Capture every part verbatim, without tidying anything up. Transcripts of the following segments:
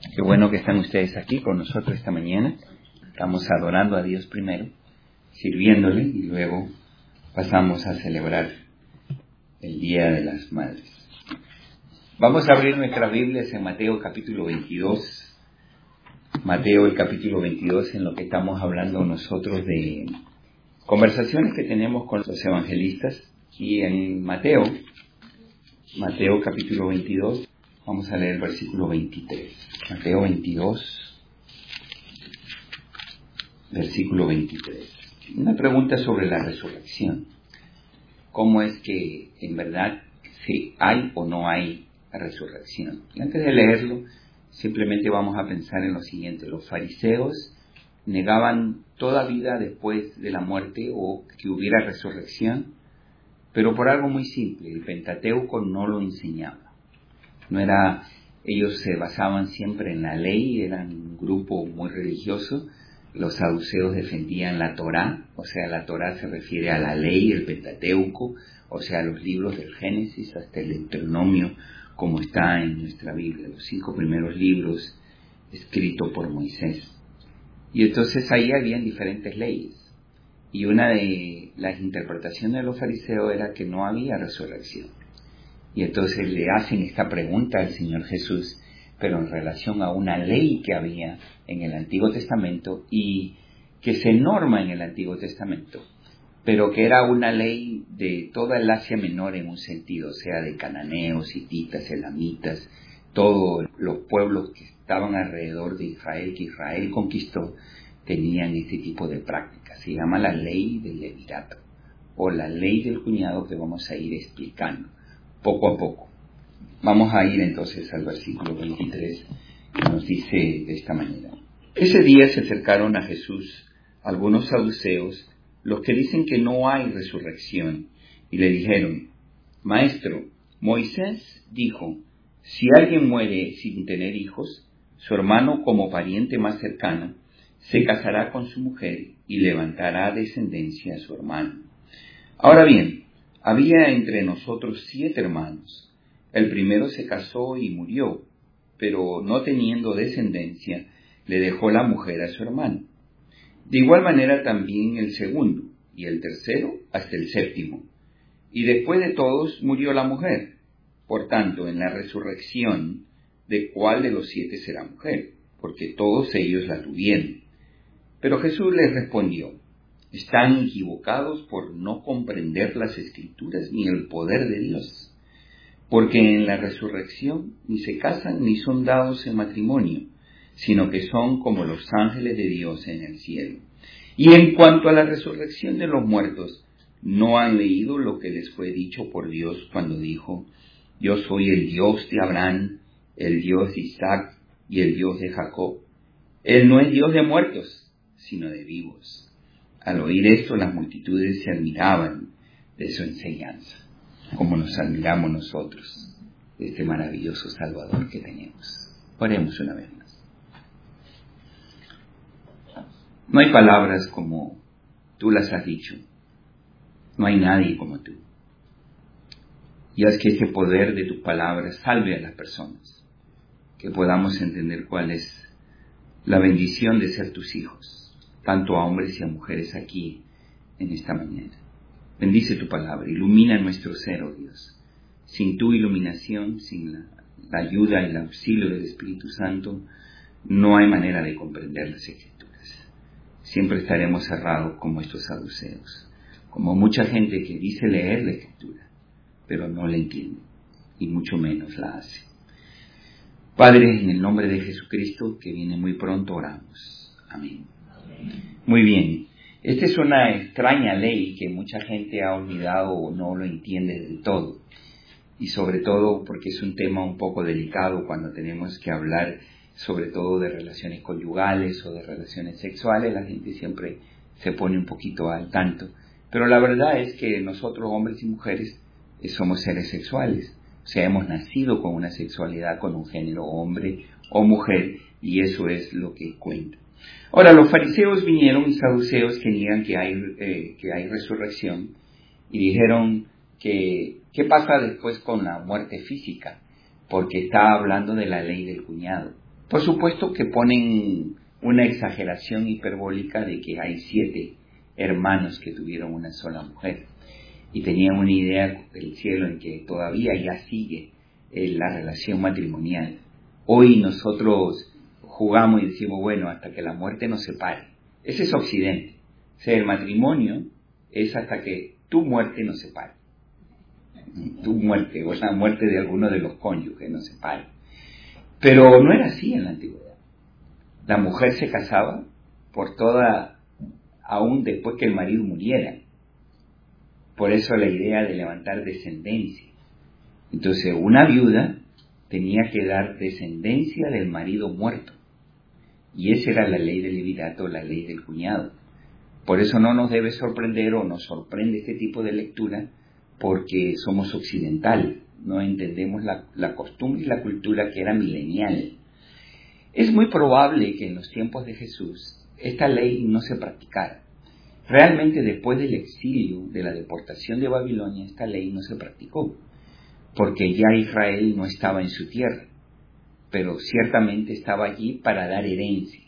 Qué bueno que están ustedes aquí con nosotros esta mañana. Estamos adorando a Dios primero, sirviéndole, y luego pasamos a celebrar el Día de las Madres. Vamos a abrir nuestras Biblias en Mateo capítulo veintidós. Mateo el capítulo veintidós, en lo que estamos hablando nosotros de conversaciones que tenemos con los evangelistas. Y en Mateo, Mateo capítulo veintidós, vamos a leer el versículo veintitrés. Mateo veintidós, versículo veintitrés. Una pregunta sobre la resurrección. ¿Cómo es que en verdad si hay o no hay resurrección? Y antes de leerlo, simplemente vamos a pensar en lo siguiente. Los fariseos negaban toda vida después de la muerte o que hubiera resurrección, pero por algo muy simple. El Pentateuco no lo enseñaba. No era, ellos se basaban siempre en la ley, eran un grupo muy religioso. Los saduceos defendían la Torá, o sea, la Torá se refiere a la ley, el Pentateuco, o sea, los libros del Génesis hasta el Deuteronomio, como está en nuestra Biblia, los cinco primeros libros escritos por Moisés. Y entonces ahí habían diferentes leyes. Y una de las interpretaciones de los fariseos era que no había resurrección. Y entonces le hacen esta pregunta al Señor Jesús, pero en relación a una ley que había en el Antiguo Testamento y que se norma en el Antiguo Testamento, pero que era una ley de toda el Asia Menor en un sentido, o sea, de cananeos, hititas, elamitas, todos los pueblos que estaban alrededor de Israel, que Israel conquistó, tenían este tipo de prácticas. Se llama la ley del levirato, o la ley del cuñado, que vamos a ir explicando poco a poco. Vamos a ir entonces al versículo veintitrés, que nos dice de esta manera. Ese día se acercaron a Jesús algunos saduceos, los que dicen que no hay resurrección, y le dijeron: Maestro, Moisés dijo, si alguien muere sin tener hijos, su hermano como pariente más cercano se casará con su mujer y levantará descendencia a su hermano. Ahora bien, había entre nosotros siete hermanos. El primero se casó y murió, pero no teniendo descendencia, le dejó la mujer a su hermano. De igual manera también el segundo, y el tercero hasta el séptimo. Y después de todos murió la mujer. Por tanto, en la resurrección, ¿de cuál de los siete será mujer? Porque todos ellos la tuvieron. Pero Jesús les respondió: están equivocados por no comprender las Escrituras ni el poder de Dios. Porque en la resurrección ni se casan ni son dados en matrimonio, sino que son como los ángeles de Dios en el cielo. Y en cuanto a la resurrección de los muertos, ¿no han leído lo que les fue dicho por Dios cuando dijo: yo soy el Dios de Abraham, el Dios de Isaac y el Dios de Jacob? Él no es Dios de muertos, sino de vivos. Al oír esto, las multitudes se admiraban de su enseñanza, como nos admiramos nosotros de este maravilloso Salvador que tenemos. Oremos una vez más. No hay palabras como tú las has dicho. No hay nadie como tú. Y haz que este poder de tus palabras salve a las personas, que podamos entender cuál es la bendición de ser tus hijos, tanto a hombres y a mujeres aquí en esta mañana. Bendice tu palabra, ilumina nuestro ser, oh Dios. Sin tu iluminación, sin la, la ayuda y el auxilio del Espíritu Santo, no hay manera de comprender las Escrituras. Siempre estaremos cerrados como estos saduceos, como mucha gente que dice leer la Escritura, pero no la entiende, y mucho menos la hace. Padre, en el nombre de Jesucristo, que viene muy pronto, oramos. Amén. Muy bien, esta es una extraña ley que mucha gente ha olvidado o no lo entiende del todo, y sobre todo porque es un tema un poco delicado cuando tenemos que hablar sobre todo de relaciones conyugales o de relaciones sexuales. La gente siempre se pone un poquito al tanto, pero la verdad es que nosotros, hombres y mujeres, somos seres sexuales, o sea, hemos nacido con una sexualidad, con un género hombre o mujer, y eso es lo que cuenta. Ahora, los fariseos vinieron y saduceos que niegan que hay, eh, que hay resurrección, y dijeron que ¿qué pasa después con la muerte física? Porque está hablando de la ley del cuñado. Por supuesto que ponen una exageración hiperbólica de que hay siete hermanos que tuvieron una sola mujer y tenían una idea del cielo en que todavía ya sigue eh, la relación matrimonial. Hoy nosotros jugamos y decimos, bueno, hasta que la muerte nos separe. Ese es Occidente. O sea, el matrimonio es hasta que tu muerte nos separe. Tu muerte, o la muerte de alguno de los cónyuges nos separe. Pero no era así en la antigüedad. La mujer se casaba por toda, aún después que el marido muriera. Por eso la idea de levantar descendencia. Entonces, una viuda tenía que dar descendencia del marido muerto. Y esa era la ley del levirato, la ley del cuñado. Por eso no nos debe sorprender o nos sorprende este tipo de lectura, porque somos occidentales, no entendemos la, la costumbre y la cultura que era milenial. Es muy probable que en los tiempos de Jesús esta ley no se practicara. Realmente después del exilio, de la deportación de Babilonia, esta ley no se practicó, porque ya Israel no estaba en su tierra, pero ciertamente estaba allí para dar herencia.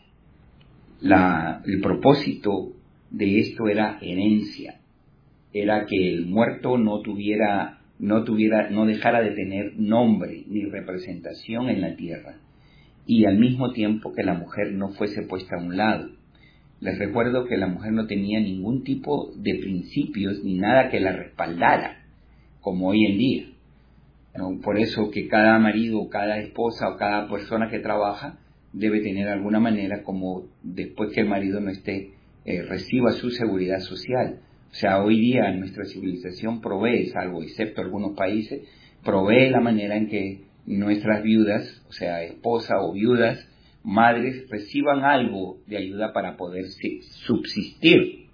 La, el propósito de esto era herencia, era que el muerto no tuviera, no tuviera, no dejara de tener nombre ni representación en la tierra, y al mismo tiempo que la mujer no fuese puesta a un lado. Les recuerdo que la mujer no tenía ningún tipo de principios ni nada que la respaldara, como hoy en día. ¿No? Por eso que cada marido o cada esposa o cada persona que trabaja debe tener alguna manera, como después que el marido no esté, eh, reciba su seguridad social. O sea, hoy día nuestra civilización provee, salvo excepto algunos países, provee la manera en que nuestras viudas, o sea, esposas o viudas, madres, reciban algo de ayuda para poder subsistir.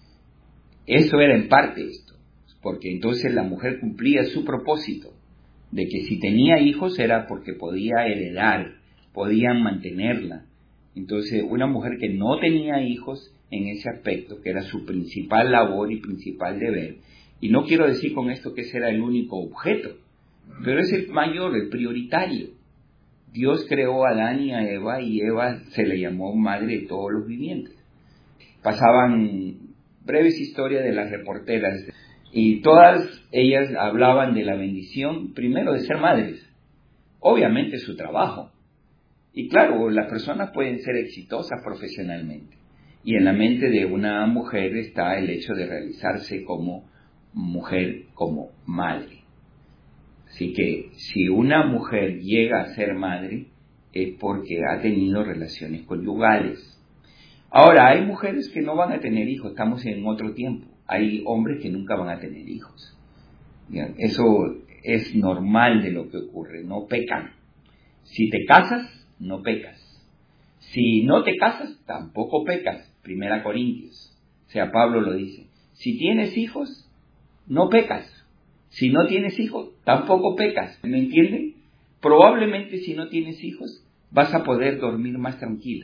Eso era en parte esto, porque entonces la mujer cumplía su propósito, de que si tenía hijos era porque podía heredar, podían mantenerla. Entonces, una mujer que no tenía hijos en ese aspecto, que era su principal labor y principal deber, y no quiero decir con esto que ese era el único objeto, pero es el mayor, el prioritario. Dios creó a Adán y a Eva, y Eva se le llamó madre de todos los vivientes. Pasaban breves historias de las reporteras, y todas ellas hablaban de la bendición, primero, de ser madres. Obviamente su trabajo. Y claro, las personas pueden ser exitosas profesionalmente. Y en la mente de una mujer está el hecho de realizarse como mujer, como madre. Así que si una mujer llega a ser madre es porque ha tenido relaciones conyugales. Ahora, hay mujeres que no van a tener hijos, estamos en otro tiempo. Hay hombres que nunca van a tener hijos. Eso es normal de lo que ocurre, no pecan. Si te casas, no pecas. Si no te casas, tampoco pecas. Primera Corintios. O sea, Pablo lo dice. Si tienes hijos, no pecas. Si no tienes hijos, tampoco pecas. ¿Me entienden? Probablemente si no tienes hijos, vas a poder dormir más tranquilo.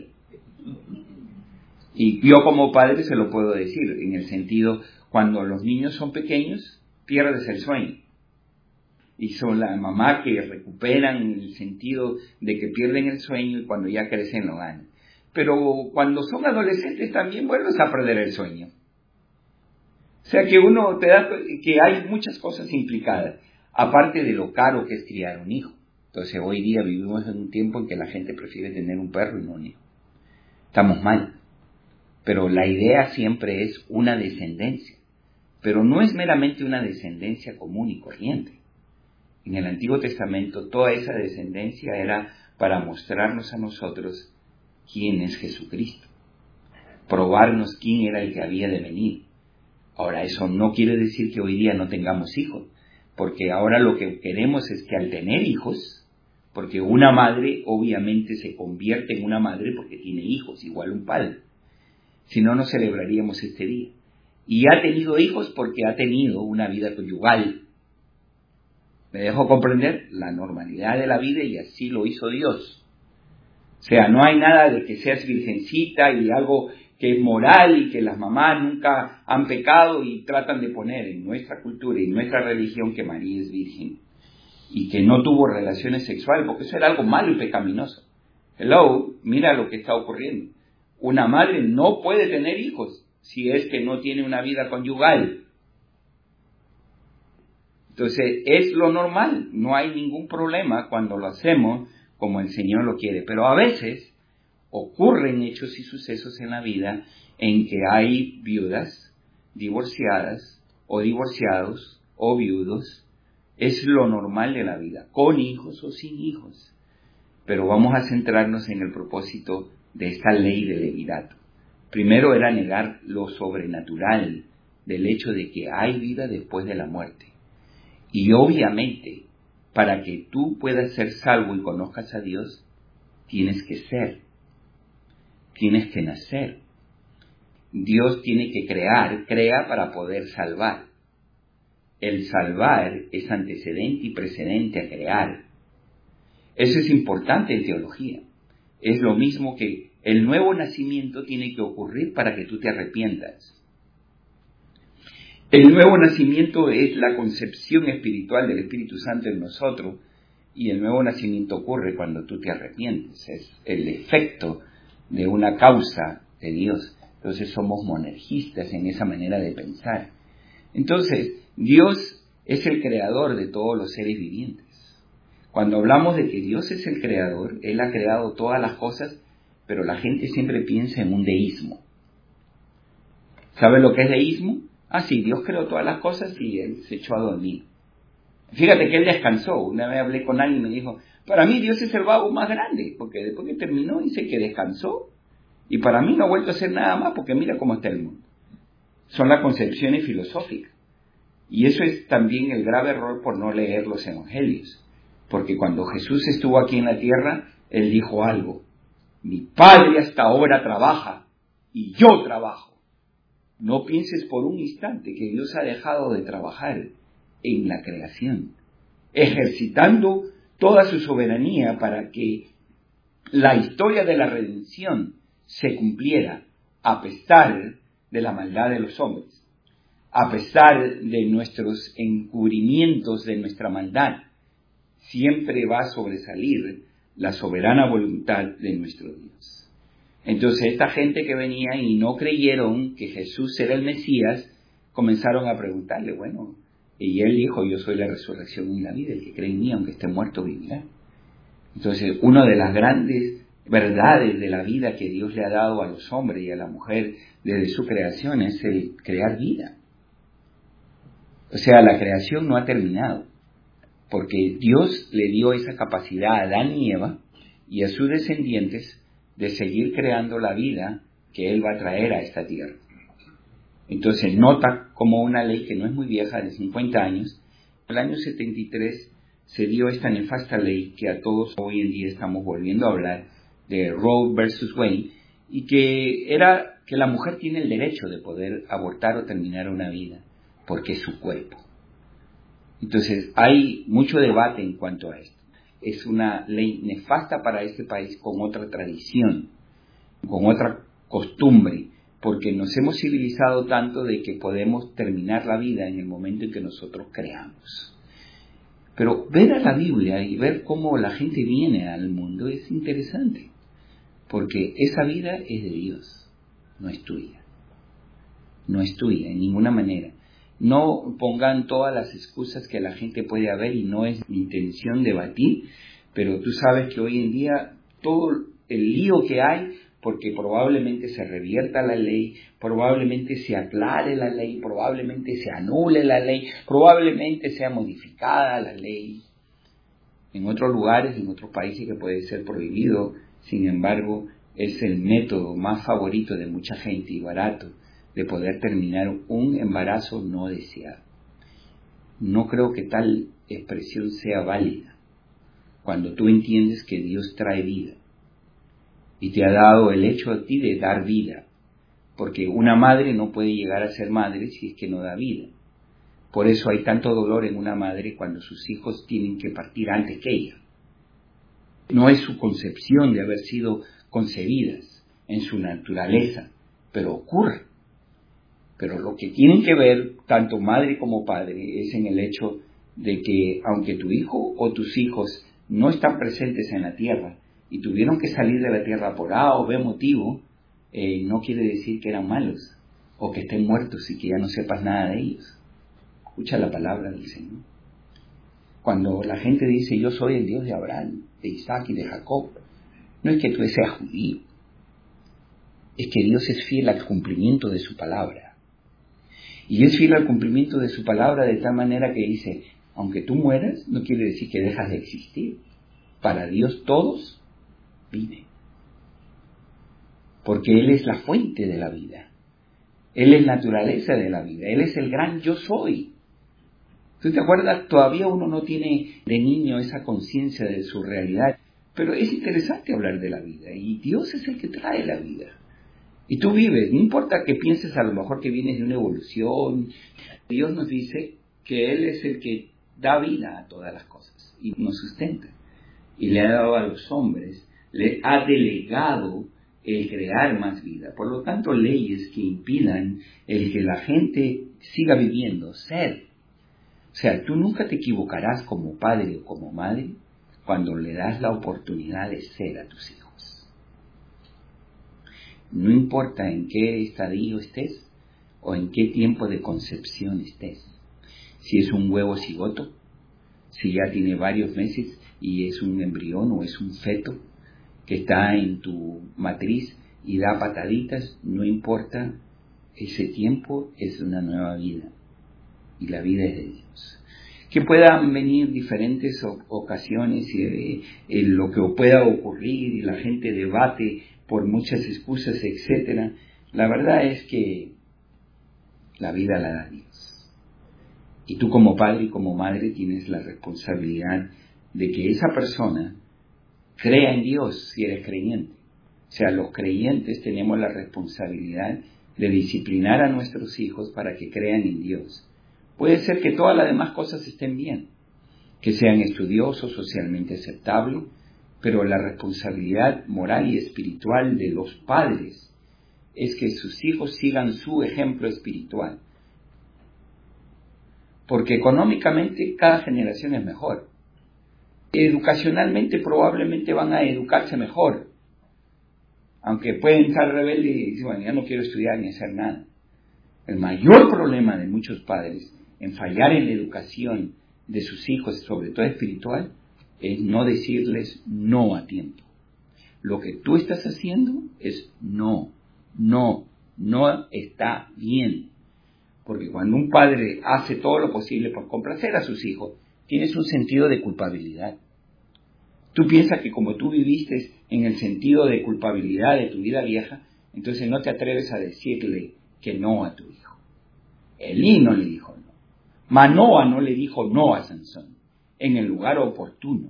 Y yo como padre se lo puedo decir, en el sentido, cuando los niños son pequeños, pierdes el sueño. Y son la mamá que recuperan el sentido de que pierden el sueño y cuando ya crecen lo ganan. Pero cuando son adolescentes también vuelves a perder el sueño. O sea que uno te da que hay muchas cosas implicadas, aparte de lo caro que es criar un hijo. Entonces hoy día vivimos en un tiempo en que la gente prefiere tener un perro y no un hijo. Estamos mal. Pero la idea siempre es una descendencia. Pero no es meramente una descendencia común y corriente. En el Antiguo Testamento toda esa descendencia era para mostrarnos a nosotros quién es Jesucristo. Probarnos quién era el que había de venir. Ahora, eso no quiere decir que hoy día no tengamos hijos, porque ahora lo que queremos es que al tener hijos, porque una madre obviamente se convierte en una madre porque tiene hijos, igual un padre, si no, no celebraríamos este día. Y ha tenido hijos porque ha tenido una vida conyugal. ¿Me dejo comprender? La normalidad de la vida, y así lo hizo Dios. O sea, no hay nada de que seas virgencita y algo que es moral y que las mamás nunca han pecado y tratan de poner en nuestra cultura y en nuestra religión que María es virgen y que no tuvo relaciones sexuales, porque eso era algo malo y pecaminoso. Hello, mira lo que está ocurriendo. Una madre no puede tener hijos si es que no tiene una vida conyugal. Entonces, es lo normal, no hay ningún problema cuando lo hacemos como el Señor lo quiere. Pero a veces ocurren hechos y sucesos en la vida en que hay viudas, divorciadas, o divorciados, o viudos. Es lo normal de la vida, con hijos o sin hijos. Pero vamos a centrarnos en el propósito de esta ley de levirato. Primero era negar lo sobrenatural del hecho de que hay vida después de la muerte. Y obviamente, para que tú puedas ser salvo y conozcas a Dios, tienes que ser, tienes que nacer. Dios tiene que crear, crea para poder salvar. El salvar es antecedente y precedente a crear. Eso es importante en teología. Es lo mismo que el nuevo nacimiento tiene que ocurrir para que tú te arrepientas. El nuevo nacimiento es la concepción espiritual del Espíritu Santo en nosotros, y el nuevo nacimiento ocurre cuando tú te arrepientes. Es el efecto de una causa de Dios. Entonces somos monergistas en esa manera de pensar. Entonces, Dios es el creador de todos los seres vivientes. Cuando hablamos de que Dios es el creador, Él ha creado todas las cosas, pero la gente siempre piensa en un deísmo. ¿Sabe lo que es deísmo? Ah, sí, Dios creó todas las cosas y Él se echó a dormir. Fíjate que Él descansó. Una vez hablé con alguien y me dijo, para mí Dios es el vago más grande, porque después que terminó dice que descansó, y para mí no ha vuelto a hacer nada más, porque mira cómo está el mundo. Son las concepciones filosóficas. Y eso es también el grave error por no leer los evangelios. Porque cuando Jesús estuvo aquí en la tierra, Él dijo algo. Mi Padre hasta ahora trabaja y yo trabajo. No pienses por un instante que Dios ha dejado de trabajar en la creación, ejercitando toda su soberanía para que la historia de la redención se cumpliera a pesar de la maldad de los hombres, a pesar de nuestros encubrimientos de nuestra maldad. Siempre va a sobresalir la soberana voluntad de nuestro Dios. Entonces esta gente que venía y no creyeron que Jesús era el Mesías, comenzaron a preguntarle, bueno, y Él dijo, yo soy la resurrección y la vida, el que cree en mí, aunque esté muerto, vivirá. Entonces, una de las grandes verdades de la vida que Dios le ha dado a los hombres y a la mujer desde su creación es el crear vida. O sea, la creación no ha terminado, porque Dios le dio esa capacidad a Adán y Eva y a sus descendientes de seguir creando la vida que Él va a traer a esta tierra. Entonces nota como una ley que no es muy vieja, de cincuenta años, en el año setenta y tres se dio esta nefasta ley que a todos hoy en día estamos volviendo a hablar, de Roe versus Wade, y que era que la mujer tiene el derecho de poder abortar o terminar una vida, porque es su cuerpo. Entonces hay mucho debate en cuanto a esto. Es una ley nefasta para este país con otra tradición, con otra costumbre, porque nos hemos civilizado tanto de que podemos terminar la vida en el momento en que nosotros creamos. Pero ver a la Biblia y ver cómo la gente viene al mundo es interesante, porque esa vida es de Dios, no es tuya. No es tuya en ninguna manera. No pongan todas las excusas que la gente puede haber, y no es mi intención debatir, pero tú sabes que hoy en día todo el lío que hay, porque probablemente se revierta la ley, probablemente se aclare la ley, probablemente se anule la ley, probablemente sea modificada la ley. En otros lugares, en otros países que puede ser prohibido, sin embargo, es el método más favorito de mucha gente y barato de poder terminar un embarazo no deseado. No creo que tal expresión sea válida cuando tú entiendes que Dios trae vida y te ha dado el hecho a ti de dar vida, porque una madre no puede llegar a ser madre si es que no da vida. Por eso hay tanto dolor en una madre cuando sus hijos tienen que partir antes que ella. No es su concepción de haber sido concebidas en su naturaleza, pero ocurre. Pero lo que tienen que ver tanto madre como padre es en el hecho de que aunque tu hijo o tus hijos no están presentes en la tierra, y tuvieron que salir de la tierra por A o B motivo, eh, no quiere decir que eran malos o que estén muertos y que ya no sepas nada de ellos. Escucha la palabra del Señor. Cuando la gente dice yo soy el Dios de Abraham, de Isaac y de Jacob, no es que tú seas judío, es que Dios es fiel al cumplimiento de su palabra. Y es fiel al cumplimiento de su palabra de tal manera que dice, aunque tú mueras, no quiere decir que dejas de existir. Para Dios todos viven. Porque Él es la fuente de la vida. Él es naturaleza de la vida. Él es el gran yo soy. ¿Tú te acuerdas? Todavía uno no tiene de niño esa conciencia de su realidad. Pero es interesante hablar de la vida. Y Dios es el que trae la vida. Y tú vives. No importa que pienses a lo mejor que vienes de una evolución. Dios nos dice que Él es el que da vida a todas las cosas. Y nos sustenta. Y le ha dado a los hombres, le ha delegado el crear más vida. Por lo tanto, leyes que impidan el que la gente siga viviendo, ser. O sea, tú nunca te equivocarás como padre o como madre cuando le das la oportunidad de ser a tus hijos. No importa en qué estadio estés o en qué tiempo de concepción estés. Si es un huevo cigoto, si ya tiene varios meses y es un embrión o es un feto que está en tu matriz y da pataditas, no importa, ese tiempo es una nueva vida y la vida es de Dios. Que puedan venir diferentes ocasiones y eh, eh, lo que pueda ocurrir y la gente debate por muchas excusas, etcétera. La verdad es que la vida la da Dios. Y tú como padre y como madre tienes la responsabilidad de que esa persona crea en Dios si eres creyente. O sea, los creyentes tenemos la responsabilidad de disciplinar a nuestros hijos para que crean en Dios. Puede ser que todas las demás cosas estén bien, que sean estudiosos, socialmente aceptables, pero la responsabilidad moral y espiritual de los padres es que sus hijos sigan su ejemplo espiritual. Porque económicamente cada generación es mejor. Educacionalmente probablemente van a educarse mejor. Aunque pueden estar rebeldes y decir, bueno, ya no quiero estudiar ni hacer nada. El mayor problema de muchos padres en fallar en la educación de sus hijos, sobre todo espiritual, es no decirles no a tiempo. Lo que tú estás haciendo es no, no, no está bien. Porque cuando un padre hace todo lo posible por complacer a sus hijos, tienes un sentido de culpabilidad. Tú piensas que como tú viviste en el sentido de culpabilidad de tu vida vieja, entonces no te atreves a decirle que no a tu hijo. Elí no le dijo no. Manoa no le dijo no a Sansón en el lugar oportuno.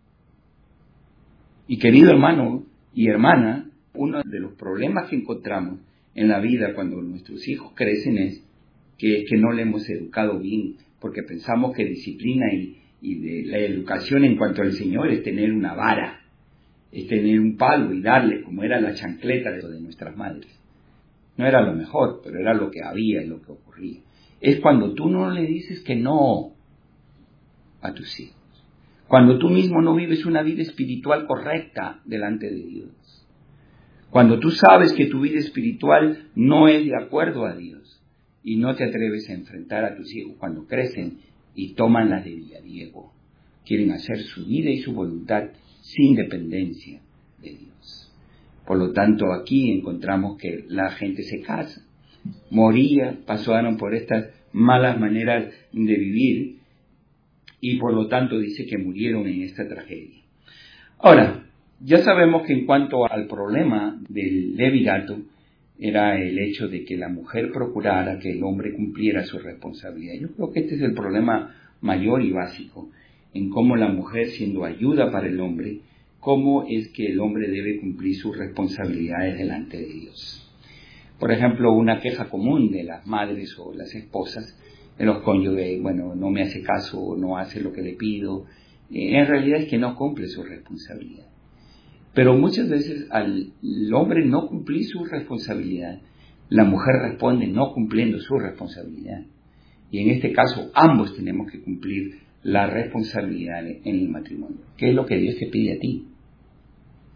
Y querido hermano y hermana, uno de los problemas que encontramos en la vida cuando nuestros hijos crecen es que, que no le hemos educado bien, porque pensamos que disciplina y, y de la educación en cuanto al Señor es tener una vara, es tener un palo y darle como era la chancleta de, de nuestras madres. No era lo mejor, pero era lo que había y lo que ocurría. Es cuando tú no le dices que no a tus hijos. Cuando tú mismo no vives una vida espiritual correcta delante de Dios. Cuando tú sabes que tu vida espiritual no es de acuerdo a Dios y no te atreves a enfrentar a tus hijos cuando crecen y toman la de Villadiego. Quieren hacer su vida y su voluntad sin dependencia de Dios. Por lo tanto, aquí encontramos que la gente se casa, moría, pasaron por estas malas maneras de vivir y por lo tanto dice que murieron en esta tragedia. Ahora, ya sabemos que en cuanto al problema del levirato, era el hecho de que la mujer procurara que el hombre cumpliera su responsabilidad. Yo creo que este es el problema mayor y básico, en cómo la mujer, siendo ayuda para el hombre, cómo es que el hombre debe cumplir sus responsabilidades delante de Dios. Por ejemplo, una queja común de las madres o las esposas, de los cónyuges, bueno, no me hace caso, no hace lo que le pido, eh, en realidad es que no cumple su responsabilidad. Pero muchas veces al hombre no cumplir su responsabilidad, la mujer responde no cumpliendo su responsabilidad. Y en este caso ambos tenemos que cumplir la responsabilidad en el matrimonio. ¿Qué es lo que Dios te pide a ti?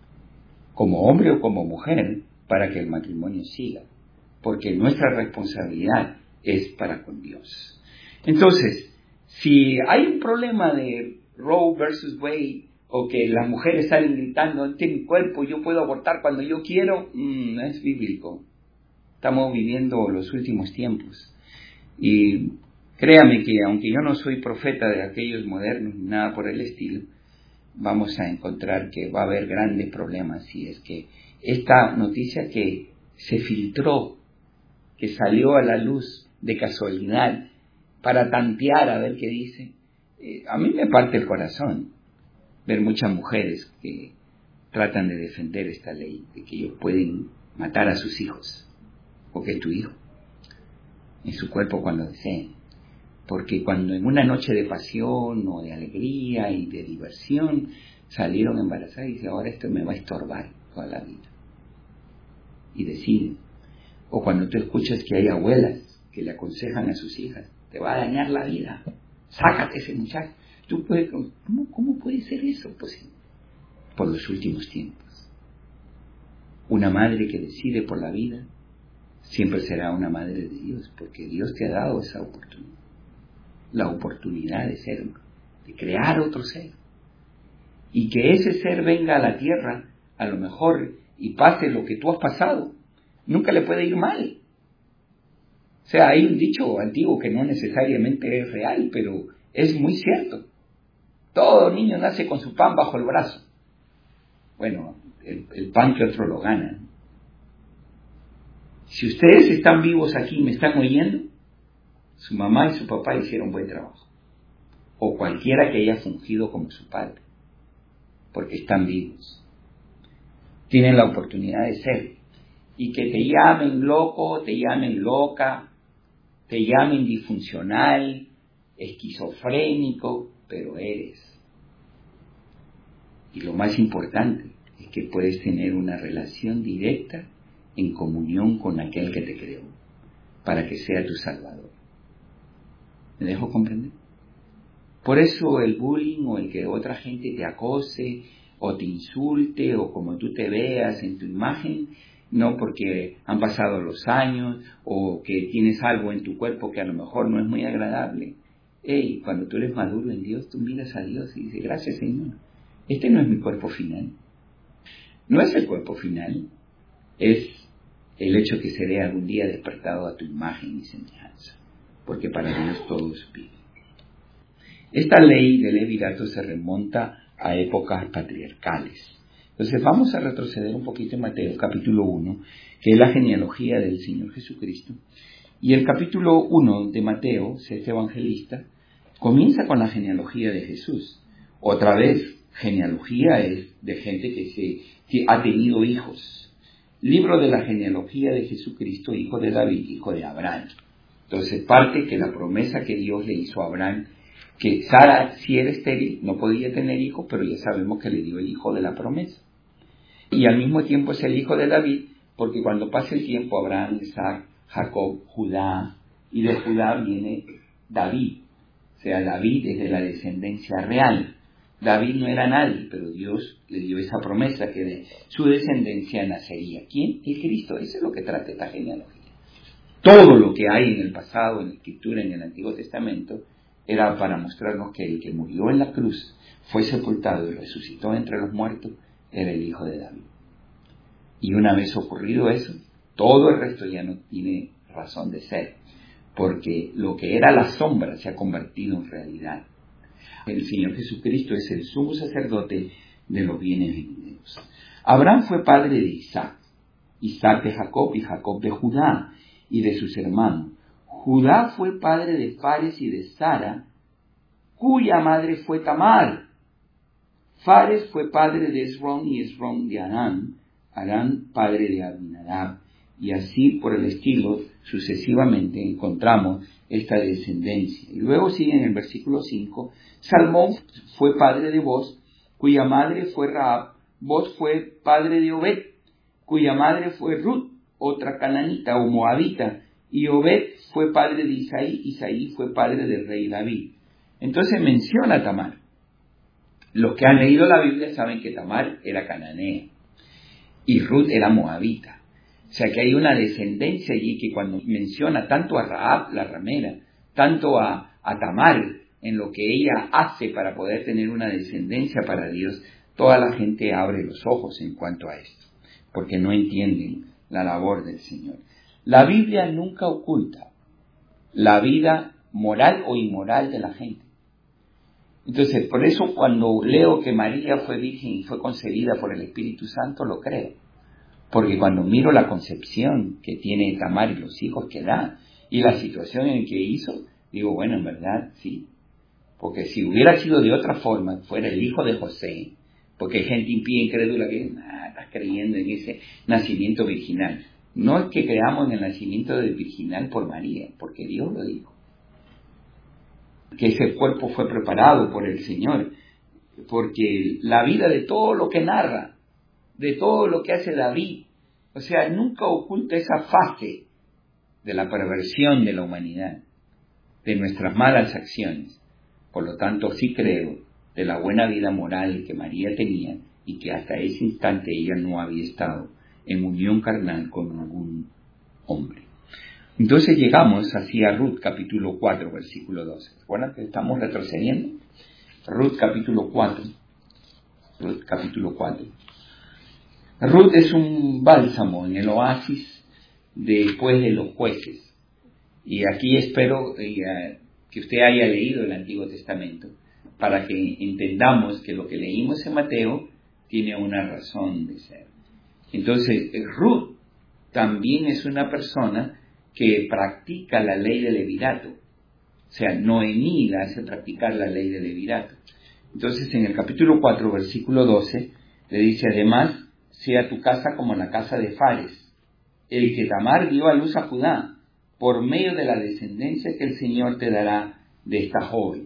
como hombre o como mujer, para que el matrimonio siga, porque nuestra responsabilidad es para con Dios. Entonces, si hay un problema de Roe versus Wade, o que las mujeres salen gritando, este es mi cuerpo, yo puedo abortar cuando yo quiero, mmm, no es bíblico. Estamos viviendo los últimos tiempos. Y créame que aunque yo no soy profeta de aquellos modernos ni nada por el estilo, vamos a encontrar que va a haber grandes problemas si es que esta noticia que se filtró, que salió a la luz de casualidad para tantear a ver qué dice, eh, a mí me parte el corazón ver muchas mujeres que tratan de defender esta ley, de que ellos pueden matar a sus hijos, o que es tu hijo, en su cuerpo cuando deseen. Porque cuando en una noche de pasión o de alegría y de diversión salieron embarazadas y dicen, ahora esto me va a estorbar toda la vida. Y deciden. O cuando tú escuchas que hay abuelas que le aconsejan a sus hijas, te va a dañar la vida, sácate ese muchacho. Tú puedes, ¿cómo, ¿Cómo puede ser eso posible? Por los últimos tiempos. Una madre que decide por la vida siempre será una madre de Dios, porque Dios te ha dado esa oportunidad. La oportunidad de ser, de crear otro ser. Y que ese ser venga a la tierra, a lo mejor, y pase lo que tú has pasado. Nunca le puede ir mal. O sea, hay un dicho antiguo que no necesariamente es real, pero es muy cierto. Todo niño nace con su pan bajo el brazo. Bueno, el, el pan que otro lo gana. Si ustedes están vivos aquí y me están oyendo, su mamá y su papá hicieron buen trabajo. O cualquiera que haya fungido como su padre. Porque están vivos. Tienen la oportunidad de ser. Y que te llamen loco, te llamen loca, te llamen disfuncional, esquizofrénico, pero eres. Y lo más importante es que puedes tener una relación directa en comunión con aquel que te creó, para que sea tu Salvador. ¿Me dejo comprender? Por eso el bullying o el que otra gente te acose o te insulte o como tú te veas en tu imagen, no porque han pasado los años o que tienes algo en tu cuerpo que a lo mejor no es muy agradable. Hey, cuando tú eres maduro en Dios, tú miras a Dios y dices, gracias Señor, este no es mi cuerpo final. No es el cuerpo final, es el hecho que seré algún día despertado a tu imagen y semejanza, porque para Dios todo es bien. Esta ley del levirato se remonta a épocas patriarcales. Entonces vamos a retroceder un poquito en Mateo capítulo uno, que es la genealogía del Señor Jesucristo. Y el capítulo uno de Mateo, este evangelista, comienza con la genealogía de Jesús. Otra vez, genealogía es de gente que, se, que ha tenido hijos. Libro de la genealogía de Jesucristo, hijo de David, hijo de Abraham. Entonces parte que la promesa que Dios le hizo a Abraham, que Sara, si era estéril, no podía tener hijos, pero ya sabemos que le dio el hijo de la promesa. Y al mismo tiempo es el hijo de David, porque cuando pasa el tiempo, Abraham, Isaac, Jacob, Judá, y de Judá viene David. O sea, David es de la descendencia real. David no era nadie, pero Dios le dio esa promesa que de su descendencia nacería. ¿Quién? El Cristo. Eso es lo que trata esta genealogía. Todo lo que hay en el pasado, en la Escritura, en el Antiguo Testamento, era para mostrarnos que el que murió en la cruz, fue sepultado y resucitó entre los muertos, era el hijo de David. Y una vez ocurrido eso, todo el resto ya no tiene razón de ser, porque lo que era la sombra se ha convertido en realidad. El Señor Jesucristo es el sumo sacerdote de los bienes venideros. Abraham fue padre de Isaac, Isaac de Jacob y Jacob de Judá y de sus hermanos. Judá fue padre de Fares y de Sara, cuya madre fue Tamar. Fares fue padre de Esrón y Esrón de Arán, Arán padre de Aminadab, y así por el estilo sucesivamente encontramos esta descendencia. Y luego sigue en el versículo cinco, Salmón fue padre de Boz, cuya madre fue Rahab. Boz fue padre de Obed, cuya madre fue Ruth, otra cananita o moabita, y Obed fue padre de Isaí, Isaí fue padre del rey David. Entonces menciona a Tamar. Los que han leído la Biblia saben que Tamar era cananea. y Ruth era moabita. O sea que hay una descendencia allí que cuando menciona tanto a Rahab, la ramera, tanto a, a Tamar, en lo que ella hace para poder tener una descendencia para Dios, toda la gente abre los ojos en cuanto a esto, porque no entienden la labor del Señor. La Biblia nunca oculta la vida moral o inmoral de la gente. Entonces, por eso cuando leo que María fue virgen y fue concebida por el Espíritu Santo, lo creo. Porque cuando miro la concepción que tiene Tamar y los hijos que da, y la situación en que hizo, digo, bueno, en verdad, sí. Porque si hubiera sido de otra forma, fuera el hijo de José, porque hay gente impía, incrédula, que nah, estás creyendo en ese nacimiento virginal. No es que creamos en el nacimiento del virginal por María, porque Dios lo dijo. Que ese cuerpo fue preparado por el Señor, porque la vida de todo lo que narra, de todo lo que hace David, o sea, nunca oculta esa fase de la perversión de la humanidad, de nuestras malas acciones. Por lo tanto, sí creo de la buena vida moral que María tenía y que hasta ese instante ella no había estado en unión carnal con algún hombre. Entonces llegamos así a Ruth capítulo cuatro, versículo doce. ¿Recuerdan que estamos retrocediendo? Ruth capítulo cuatro. Ruth capítulo cuatro. Ruth es un bálsamo en el oasis después de los jueces. Y aquí espero eh, que usted haya leído el Antiguo Testamento para que entendamos que lo que leímos en Mateo tiene una razón de ser. Entonces, Ruth también es una persona que practica la ley del levirato. O sea, Noemí la hace practicar la ley del levirato. Entonces, en el capítulo cuatro, versículo doce, le dice, además, sea tu casa como la casa de Fares, el que Tamar dio a luz a Judá, por medio de la descendencia que el Señor te dará de esta joven.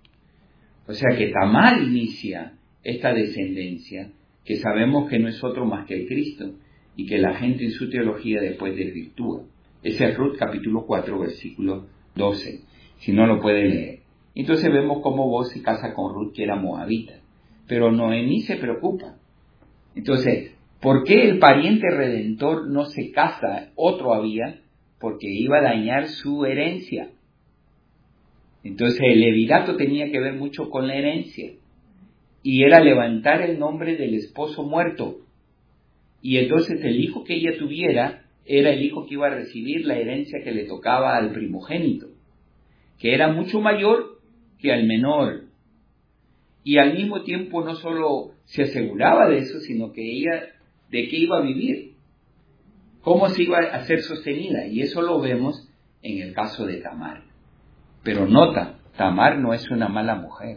O sea que Tamar inicia esta descendencia, que sabemos que no es otro más que el Cristo, y que la gente en su teología después desvirtúa. Ese es Ruth capítulo cuatro, versículo doce, si no lo puede leer. Entonces vemos cómo Boaz se casa con Ruth, que era moabita, pero Noemí se preocupa. Entonces, ¿por qué el pariente redentor no se casa? Otro había, porque iba a dañar su herencia. Entonces el levirato tenía que ver mucho con la herencia, y era levantar el nombre del esposo muerto. Y entonces el hijo que ella tuviera era el hijo que iba a recibir la herencia que le tocaba al primogénito, que era mucho mayor que al menor. Y al mismo tiempo no solo se aseguraba de eso, sino que ella, ¿de qué iba a vivir? ¿Cómo se iba a ser sostenida? Y eso lo vemos en el caso de Tamar. Pero nota, Tamar no es una mala mujer.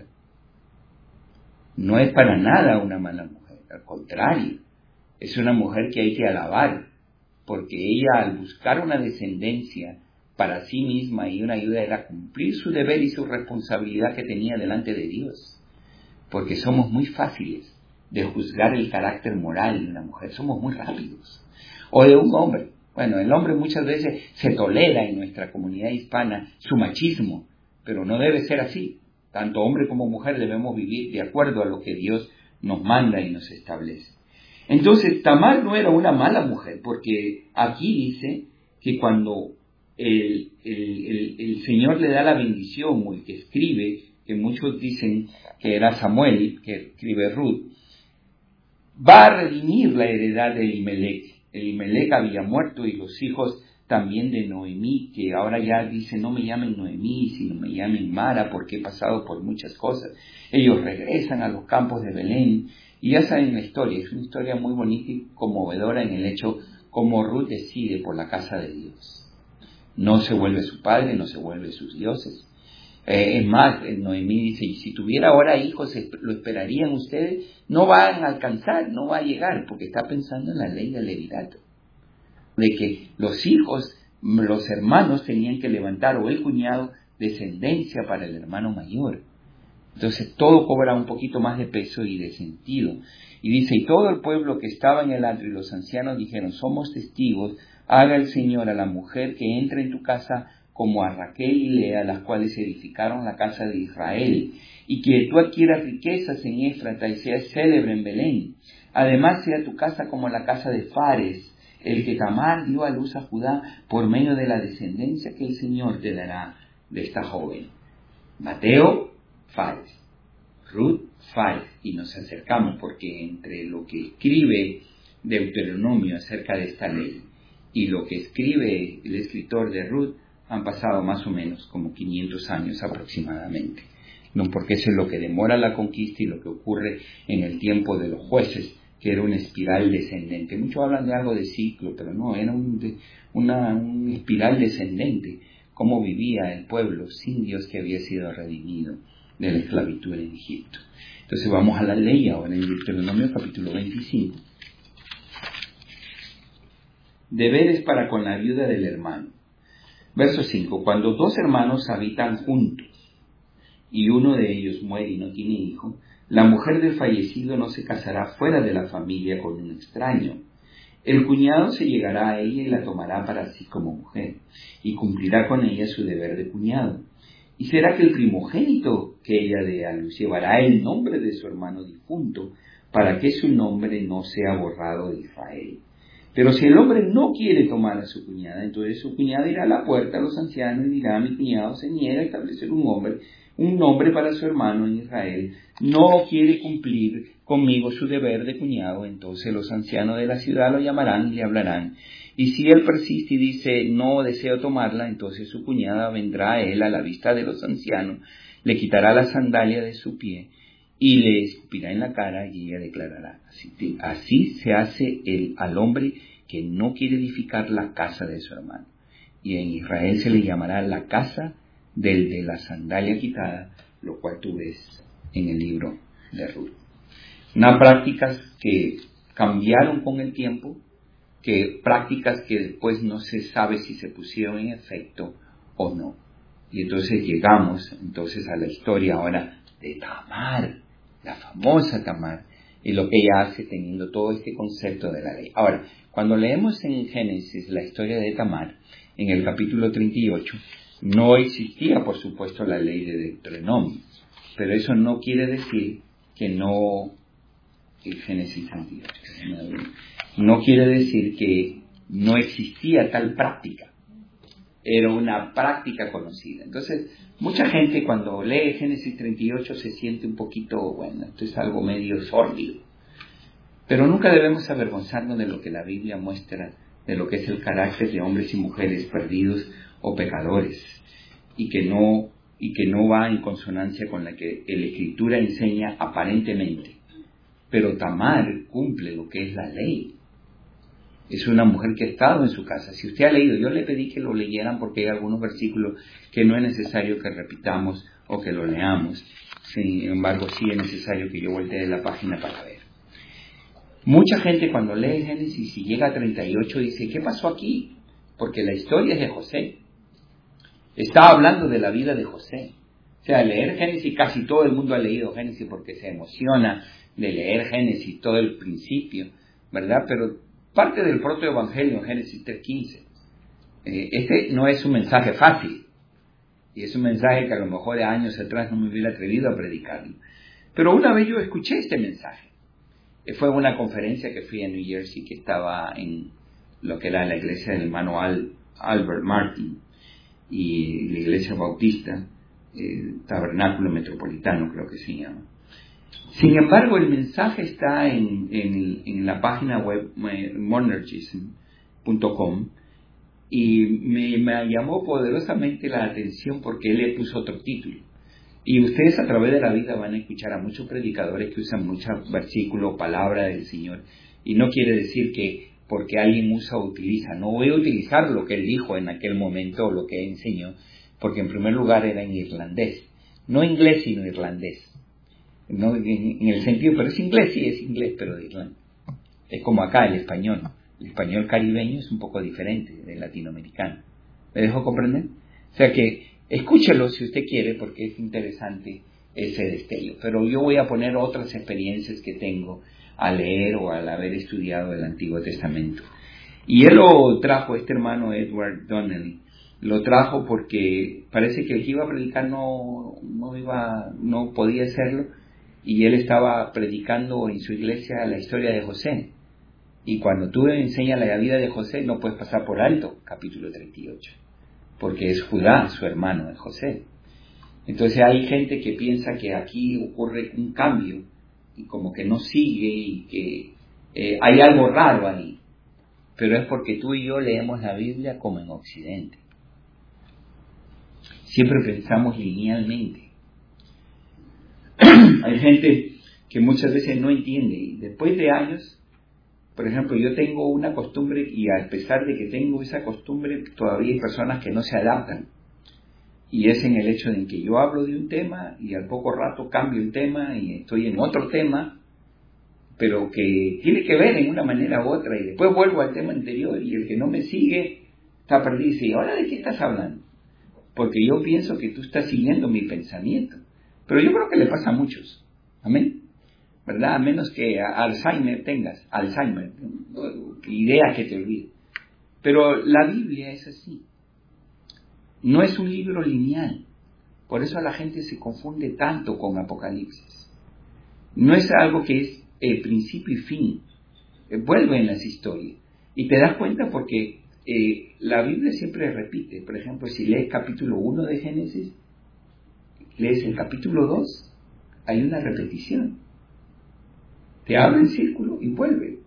No es para nada una mala mujer. Al contrario, es una mujer que hay que alabar, porque ella, al buscar una descendencia para sí misma y una ayuda, era cumplir su deber y su responsabilidad que tenía delante de Dios. Porque somos muy fáciles de juzgar el carácter moral de una mujer, somos muy rápidos. O de un hombre. Bueno, el hombre muchas veces se tolera en nuestra comunidad hispana su machismo, pero no debe ser así. Tanto hombre como mujer debemos vivir de acuerdo a lo que Dios nos manda y nos establece. Entonces, Tamar no era una mala mujer, porque aquí dice que cuando el, el, el, el Señor le da la bendición, o el que escribe, que muchos dicen que era Samuel, que escribe Ruth, va a redimir la heredad de Elimelech. Elimelech había muerto y los hijos también de Noemí, que ahora ya dicen, no me llamen Noemí, sino me llamen Mara, porque he pasado por muchas cosas. Ellos regresan a los campos de Belén, y ya saben la historia. Es una historia muy bonita y conmovedora en el hecho como Ruth decide por la casa de Dios. No se vuelve su padre, no se vuelve sus dioses. Eh, es más, Noemí dice, y si tuviera ahora hijos, ¿lo esperarían ustedes? No van a alcanzar, no va a llegar, porque está pensando en la ley del levirato, de que los hijos, los hermanos tenían que levantar, o el cuñado, descendencia para el hermano mayor. Entonces todo cobra un poquito más de peso y de sentido. Y dice, y todo el pueblo que estaba en el antro y los ancianos dijeron, somos testigos, haga el Señor a la mujer que entra en tu casa como a Raquel y Lea, las cuales edificaron la casa de Israel, y que tú adquieras riquezas en Éfrata y seas célebre en Belén. Además sea tu casa como la casa de Fares, el que Tamar dio a luz a Judá por medio de la descendencia que el Señor te dará de esta joven. Mateo, Fares. Ruth, Fares. Y nos acercamos porque entre lo que escribe Deuteronomio acerca de esta ley y lo que escribe el escritor de Ruth han pasado más o menos como quinientos años aproximadamente. No, porque eso es lo que demora la conquista y lo que ocurre en el tiempo de los jueces, que era una espiral descendente. Muchos hablan de algo de ciclo, pero no, era un, de, una, una espiral descendente. Cómo vivía el pueblo sin Dios que había sido redimido de la esclavitud en Egipto. Entonces vamos a la ley ahora en Deuteronomio capítulo veinticinco. Deberes para con la viuda del hermano. Verso cinco. Cuando dos hermanos habitan juntos y uno de ellos muere y no tiene hijo, la mujer del fallecido no se casará fuera de la familia con un extraño. El cuñado se llegará a ella y la tomará para sí como mujer, y cumplirá con ella su deber de cuñado. Y será que el primogénito que ella dé a luz llevará el nombre de su hermano difunto, para que su nombre no sea borrado de Israel. Pero si el hombre no quiere tomar a su cuñada, entonces su cuñada irá a la puerta a los ancianos y dirá: mi cuñado se niega a establecer un hombre, un nombre para su hermano en Israel, no quiere cumplir conmigo su deber de cuñado. Entonces los ancianos de la ciudad lo llamarán y le hablarán. Y si él persiste y dice: no deseo tomarla, entonces su cuñada vendrá a él a la vista de los ancianos, le quitará la sandalia de su pie y le escupirá en la cara, y ella declarará: así, así se hace el, al hombre que no quiere edificar la casa de su hermano. Y en Israel se le llamará la casa del de la sandalia quitada, lo cual tú ves en el libro de Ruth. Unas prácticas que cambiaron con el tiempo, que prácticas que después no se sabe si se pusieron en efecto o no. Y entonces llegamos entonces a la historia ahora de Tamar, la famosa Tamar, y lo que ella hace teniendo todo este concepto de la ley. Ahora, cuando leemos en Génesis la historia de Tamar, en el capítulo treinta y ocho, no existía, por supuesto, la ley de Deuteronomio, pero eso no quiere decir que no, en Génesis treinta y ocho, no quiere decir que no existía tal práctica. Era una práctica conocida. Entonces, mucha gente cuando lee Génesis treinta y ocho se siente un poquito, bueno, esto es algo medio sórdido. Pero nunca debemos avergonzarnos de lo que la Biblia muestra, de lo que es el carácter de hombres y mujeres perdidos o pecadores, y que no, y que no va en consonancia con la que la Escritura enseña aparentemente. Pero Tamar cumple lo que es la ley. Es una mujer que ha estado en su casa. Si usted ha leído, yo le pedí que lo leyeran porque hay algunos versículos que no es necesario que repitamos o que lo leamos. Sin embargo, sí es necesario que yo voltee la página para ver. Mucha gente cuando lee Génesis y llega a treinta y ocho dice: ¿qué pasó aquí? Porque la historia es de José. Está hablando de la vida de José. O sea, leer Génesis, casi todo el mundo ha leído Génesis porque se emociona de leer Génesis, todo el principio, ¿verdad? Pero parte del protoevangelio en Génesis tres quince. Eh, este no es un mensaje fácil. Y es un mensaje que a lo mejor de años atrás no me hubiera atrevido a predicarlo. Pero una vez yo escuché este mensaje. Eh, fue una conferencia que fui en New Jersey, que estaba en lo que era la iglesia del hermano Al, Albert Martin y la iglesia bautista, eh, Tabernáculo Metropolitano creo que se llama. Sin embargo, el mensaje está en, en, en la página web monergism punto com y me, me llamó poderosamente la atención porque él le puso otro título. Y ustedes a través de la vida van a escuchar a muchos predicadores que usan muchos versículos, palabra del Señor, y no quiere decir que porque alguien usa o utiliza, no voy a utilizar lo que él dijo en aquel momento o lo que él enseñó, porque en primer lugar era en irlandés, no inglés sino irlandés. No en el sentido, pero es inglés, sí es inglés, pero de Irlanda. Es como acá el español. El español caribeño es un poco diferente del latinoamericano. ¿Me dejo comprender? O sea que escúchelo si usted quiere, porque es interesante ese destello. Pero yo voy a poner otras experiencias que tengo al leer o al haber estudiado el Antiguo Testamento. Y él lo trajo, este hermano Edward Donnelly, lo trajo porque parece que el que iba a predicar no, no, iba, no podía hacerlo. y él estaba predicando en su iglesia la historia de José. Y cuando tú enseñas la vida de José, no puedes pasar por alto, capítulo treinta y ocho, porque es Judá, su hermano, es José. Entonces hay gente que piensa que aquí ocurre un cambio, y como que no sigue, y que eh, hay algo raro ahí. Pero es porque tú y yo leemos la Biblia como en Occidente. Siempre pensamos linealmente. Hay gente que muchas veces no entiende, y después de años, por ejemplo, yo tengo una costumbre, y a pesar de que tengo esa costumbre, todavía hay personas que no se adaptan. Y es en el hecho de que yo hablo de un tema y al poco rato cambio el tema y estoy en otro tema, pero que tiene que ver en una manera u otra, y después vuelvo al tema anterior, y el que no me sigue está perdido y dice, ¿ahora de qué estás hablando? Porque yo pienso que tú estás siguiendo mi pensamiento. Pero yo creo que le pasa a muchos. Amén. ¿Verdad? A menos que Alzheimer tengas, Alzheimer, ideas que te olviden. Pero la Biblia es así. No es un libro lineal. Por eso la gente se confunde tanto con Apocalipsis. No es algo que es eh, principio y fin. Eh, vuelve en las historias. Y te das cuenta porque eh, la Biblia siempre repite. Por ejemplo, si lees capítulo uno de Génesis, lees el capítulo dos, hay una repetición. Te abre el círculo y vuelve.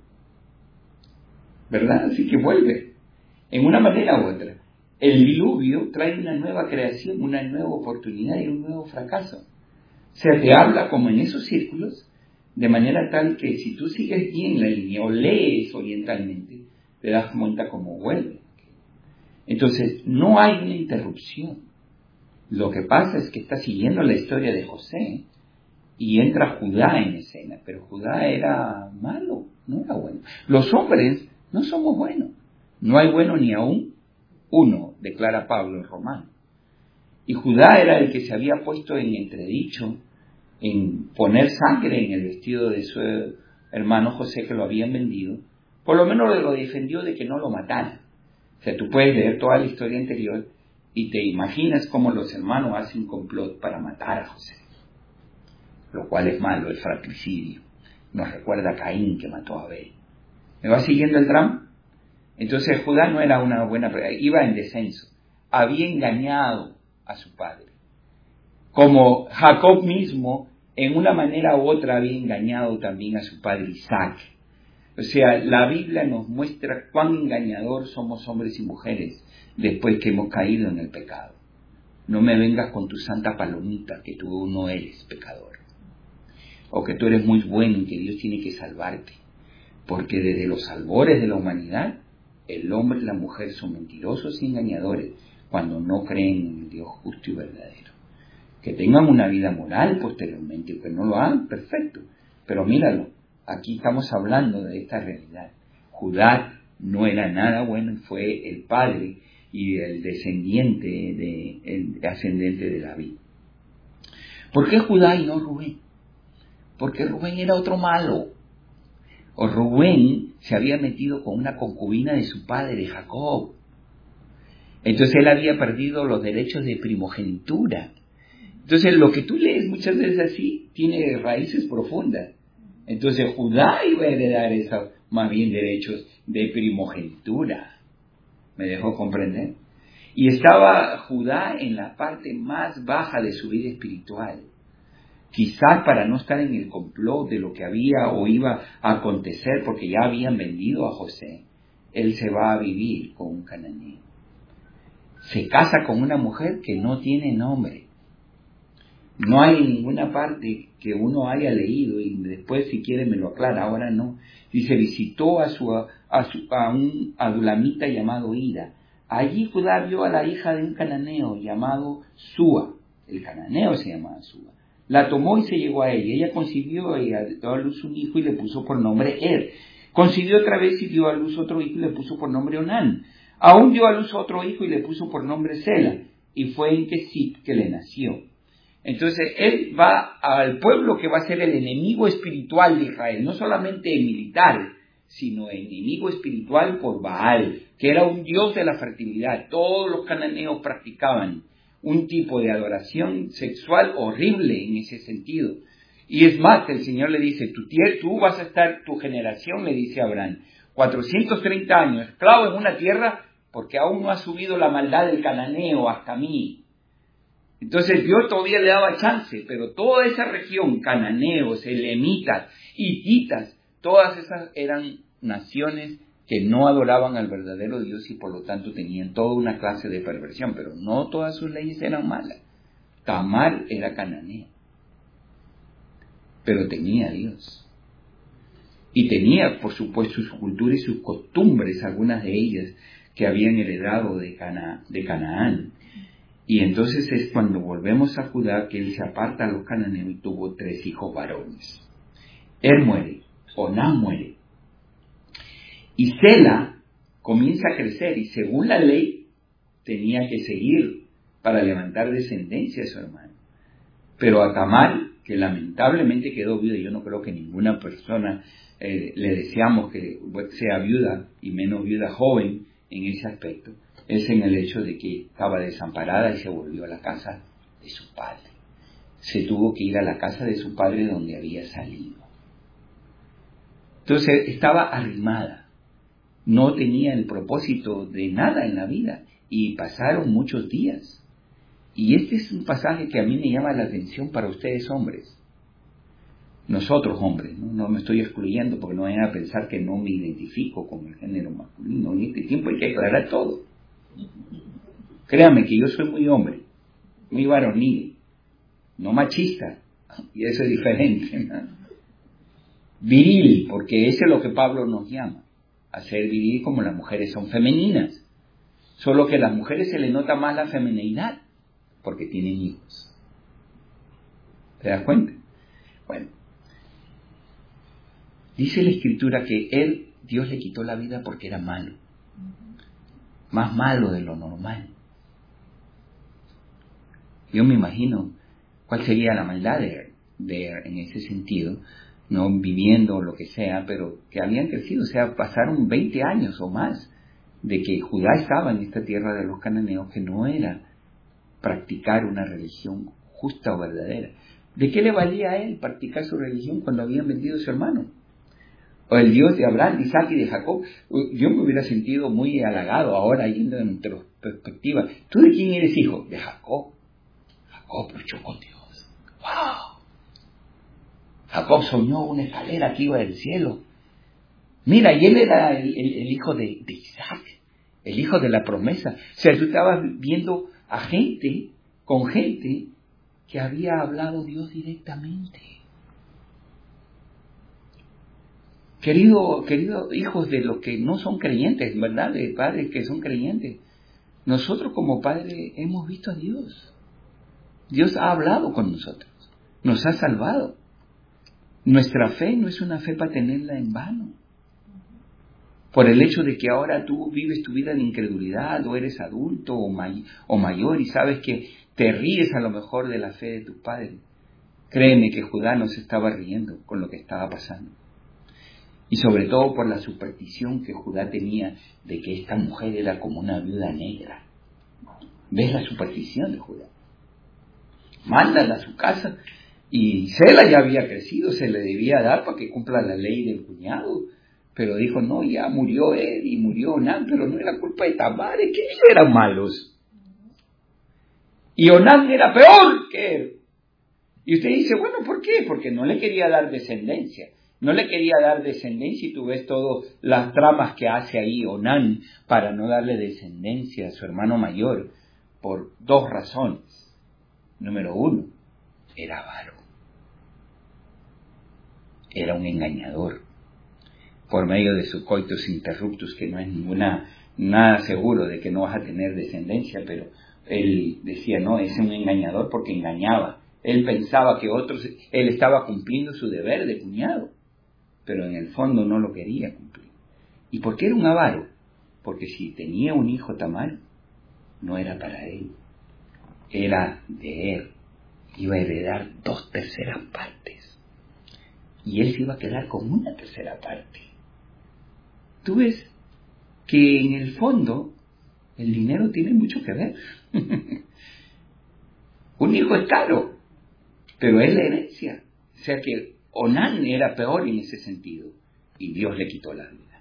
¿Verdad? Así que vuelve. En una manera u otra. El diluvio trae una nueva creación, una nueva oportunidad y un nuevo fracaso. O sea, te habla como en esos círculos, de manera tal que si tú sigues bien la línea o lees orientalmente, te das cuenta cómo vuelve. Entonces, no hay una interrupción. Lo que pasa es que está siguiendo la historia de José, y entra Judá en escena, pero Judá era malo, no era bueno. Los hombres no somos buenos, no hay bueno ni aún uno, declara Pablo en Romano. Y Judá era el que se había puesto en entredicho, en poner sangre en el vestido de su hermano José, que lo habían vendido. Por lo menos lo defendió de que no lo mataran. O sea, tú puedes leer toda la historia anterior y te imaginas cómo los hermanos hacen un complot para matar a José. Lo cual es malo, el fratricidio. Nos recuerda a Caín que mató a Abel. ¿Me va siguiendo el tramo? Entonces Judá no era una buena, iba en descenso. Había engañado a su padre. Como Jacob mismo, en una manera u otra, había engañado también a su padre Isaac. O sea, la Biblia nos muestra cuán engañador somos hombres y mujeres después que hemos caído en el pecado. No me vengas con tu santa palomita que tú no eres pecador. O que tú eres muy bueno y que Dios tiene que salvarte. Porque desde los albores de la humanidad, el hombre y la mujer son mentirosos y engañadores cuando no creen en el Dios justo y verdadero. Que tengan una vida moral posteriormente, que no lo hagan, perfecto. Pero míralo, aquí estamos hablando de esta realidad. Judá no era nada bueno y fue el padre y el descendiente, de, el ascendente de David. ¿Por qué Judá y no Rubén? Porque Rubén era otro malo. O Rubén se había metido con una concubina de su padre, Jacob. Entonces él había perdido los derechos de primogenitura. Entonces lo que tú lees muchas veces así tiene raíces profundas. Entonces Judá iba a heredar esos más bien derechos de primogenitura. ¿Me dejó comprender? Y estaba Judá en la parte más baja de su vida espiritual. Quizás para no estar en el complot de lo que había o iba a acontecer, porque ya habían vendido a José, él se va a vivir con un cananeo. Se casa con una mujer que no tiene nombre. No hay ninguna parte que uno haya leído, y después si quiere me lo aclara, ahora no. Dice, visitó a, su, a, su, a un adulamita llamado Ira. Allí Judá vio a la hija de un cananeo llamado Súa. El cananeo se llamaba Súa. La tomó y se llegó a ella. Ella concibió y dio a luz un hijo y le puso por nombre Er. Concibió otra vez y dio a luz otro hijo y le puso por nombre Onán. Aún dio a luz otro hijo y le puso por nombre Sela. Y fue en Kesit que le nació. Entonces él va al pueblo que va a ser el enemigo espiritual de Israel. No solamente militar, sino enemigo espiritual por Baal, que era un dios de la fertilidad. Todos los cananeos practicaban un tipo de adoración sexual horrible en ese sentido. Y es más, el Señor le dice, tú, tú vas a estar, tu generación, le dice a Abraham, cuatrocientos treinta años, esclavo en una tierra, porque aún no ha subido la maldad del cananeo hasta mí. Entonces Dios todavía le daba chance, pero toda esa región, cananeos, elemitas, hititas, todas esas eran naciones que no adoraban al verdadero Dios y por lo tanto tenían toda una clase de perversión, pero no todas sus leyes eran malas. Tamar era cananeo, pero tenía a Dios. Y tenía, por supuesto, su cultura y sus costumbres, algunas de ellas que habían heredado de, Cana, de Canaán. Y entonces es cuando volvemos a Judá que él se aparta a los cananeos y tuvo tres hijos varones. Er muere, Onán muere. Y Sela comienza a crecer y según la ley tenía que seguir para levantar descendencia de su hermano. Pero a Tamar, que lamentablemente quedó viuda, yo no creo que ninguna persona eh, le deseamos que sea viuda y menos viuda joven en ese aspecto, es en el hecho de que estaba desamparada y se volvió a la casa de su padre. Se tuvo que ir a la casa de su padre donde había salido. Entonces estaba arrimada, no tenía el propósito de nada en la vida y pasaron muchos días. Y este es un pasaje que a mí me llama la atención para ustedes hombres. Nosotros hombres, no, no me estoy excluyendo porque no vayan a pensar que no me identifico con el género masculino. En este tiempo hay que aclarar todo. Créanme que yo soy muy hombre, muy varonil, no machista, y eso es diferente, ¿no? Viril, porque eso es lo que Pablo nos llama, a ser viril como las mujeres son femeninas, solo que a las mujeres se les nota más la femineidad, porque tienen hijos. ¿Te das cuenta? Bueno, dice la Escritura que él, Dios le quitó la vida porque era malo, más malo de lo normal. Yo me imagino cuál sería la maldad de, de en ese sentido, no viviendo lo que sea, pero que habían crecido, o sea, pasaron veinte años o más de que Judá estaba en esta tierra de los cananeos, que no era practicar una religión justa o verdadera. ¿De qué le valía a él practicar su religión cuando habían vendido a su hermano? O el Dios de Abraham, de Isaac y de Jacob. Yo me hubiera sentido muy halagado ahora, yendo en retrospectiva. ¿Tú de quién eres hijo? De Jacob. Jacob luchó con Dios. ¡Wow! Jacob soñó una escalera que iba del cielo. Mira, y él era el, el, el hijo de, de Isaac, el hijo de la promesa. O sea, tú estabas viendo a gente, con gente que había hablado Dios directamente. Querido, queridos hijos de los que no son creyentes, ¿verdad? De padres que son creyentes. Nosotros como padres hemos visto a Dios. Dios ha hablado con nosotros. Nos ha salvado. Nuestra fe no es una fe para tenerla en vano. Por el hecho de que ahora tú vives tu vida de incredulidad, o eres adulto o, may- o mayor y sabes que te ríes a lo mejor de la fe de tus padres. Créeme que Judá no se estaba riendo con lo que estaba pasando. Y sobre todo por la superstición que Judá tenía de que esta mujer era como una viuda negra. ¿Ves la superstición de Judá? Mándala a su casa. Y Sela ya había crecido, se le debía dar para que cumpla la ley del cuñado. Pero dijo, no, ya murió él y murió Onán, pero no era culpa de Tamar, es que ellos eran malos. Y Onán era peor que él. Y usted dice, bueno, ¿por qué? Porque no le quería dar descendencia. No le quería dar descendencia y tú ves todas las tramas que hace ahí Onán para no darle descendencia a su hermano mayor por dos razones. Número uno, era avaro. Era un engañador. Por medio de su coitus interruptus, que no es ninguna, nada seguro de que no vas a tener descendencia, pero él decía, no, es un engañador porque engañaba. Él pensaba que otros, él estaba cumpliendo su deber de cuñado, pero en el fondo no lo quería cumplir. ¿Y por qué era un avaro? Porque si tenía un hijo Tamar, no era para él, era de él. Iba a heredar dos terceras partes, y él se iba a quedar con una tercera parte. Tú ves que en el fondo el dinero tiene mucho que ver. Un hijo es caro, pero es la herencia. O sea que Onán era peor en ese sentido, y Dios le quitó la vida.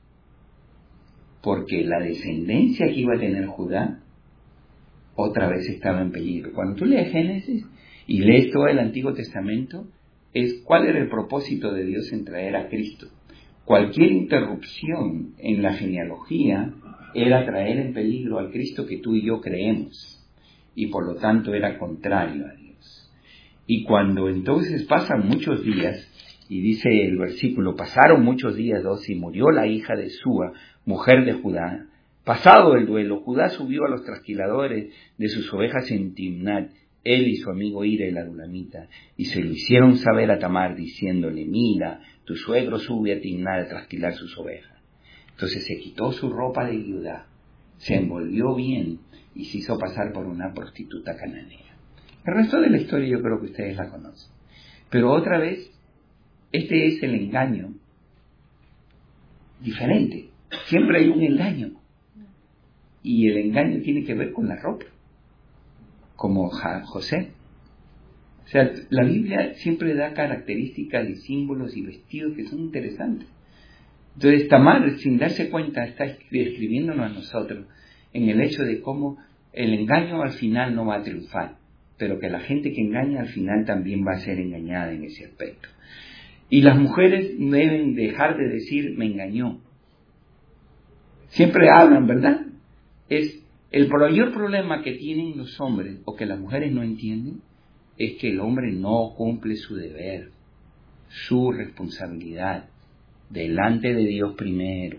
Porque la descendencia que iba a tener Judá, otra vez estaba en peligro. Cuando tú lees Génesis y lees todo el Antiguo Testamento, es cuál era el propósito de Dios en traer a Cristo. Cualquier interrupción en la genealogía era traer en peligro al Cristo que tú y yo creemos, y por lo tanto era contrario a Dios. Y cuando entonces pasan muchos días, y dice el versículo, pasaron muchos días dos y murió la hija de Súa, mujer de Judá. Pasado el duelo, Judá subió a los trasquiladores de sus ovejas en Timnat, él y su amigo Ira el adulamita, y se lo hicieron saber a Tamar, diciéndole, mira, tu suegro sube a Timnat a trasquilar sus ovejas. Entonces se quitó su ropa de viuda, se envolvió bien y se hizo pasar por una prostituta cananea. El resto de la historia yo creo que ustedes la conocen. Pero otra vez, este es el engaño diferente. Siempre hay un engaño. Y el engaño tiene que ver con la ropa, como José. O sea, la Biblia siempre da características y símbolos y vestidos que son interesantes. Entonces Tamar, sin darse cuenta, está describiéndonos a nosotros en el hecho de cómo el engaño al final no va a triunfar, pero que la gente que engaña al final también va a ser engañada en ese aspecto. Y las mujeres deben dejar de decir, me engañó. Siempre hablan, ¿verdad? Es el mayor problema que tienen los hombres, o que las mujeres no entienden, es que el hombre no cumple su deber, su responsabilidad, delante de Dios primero.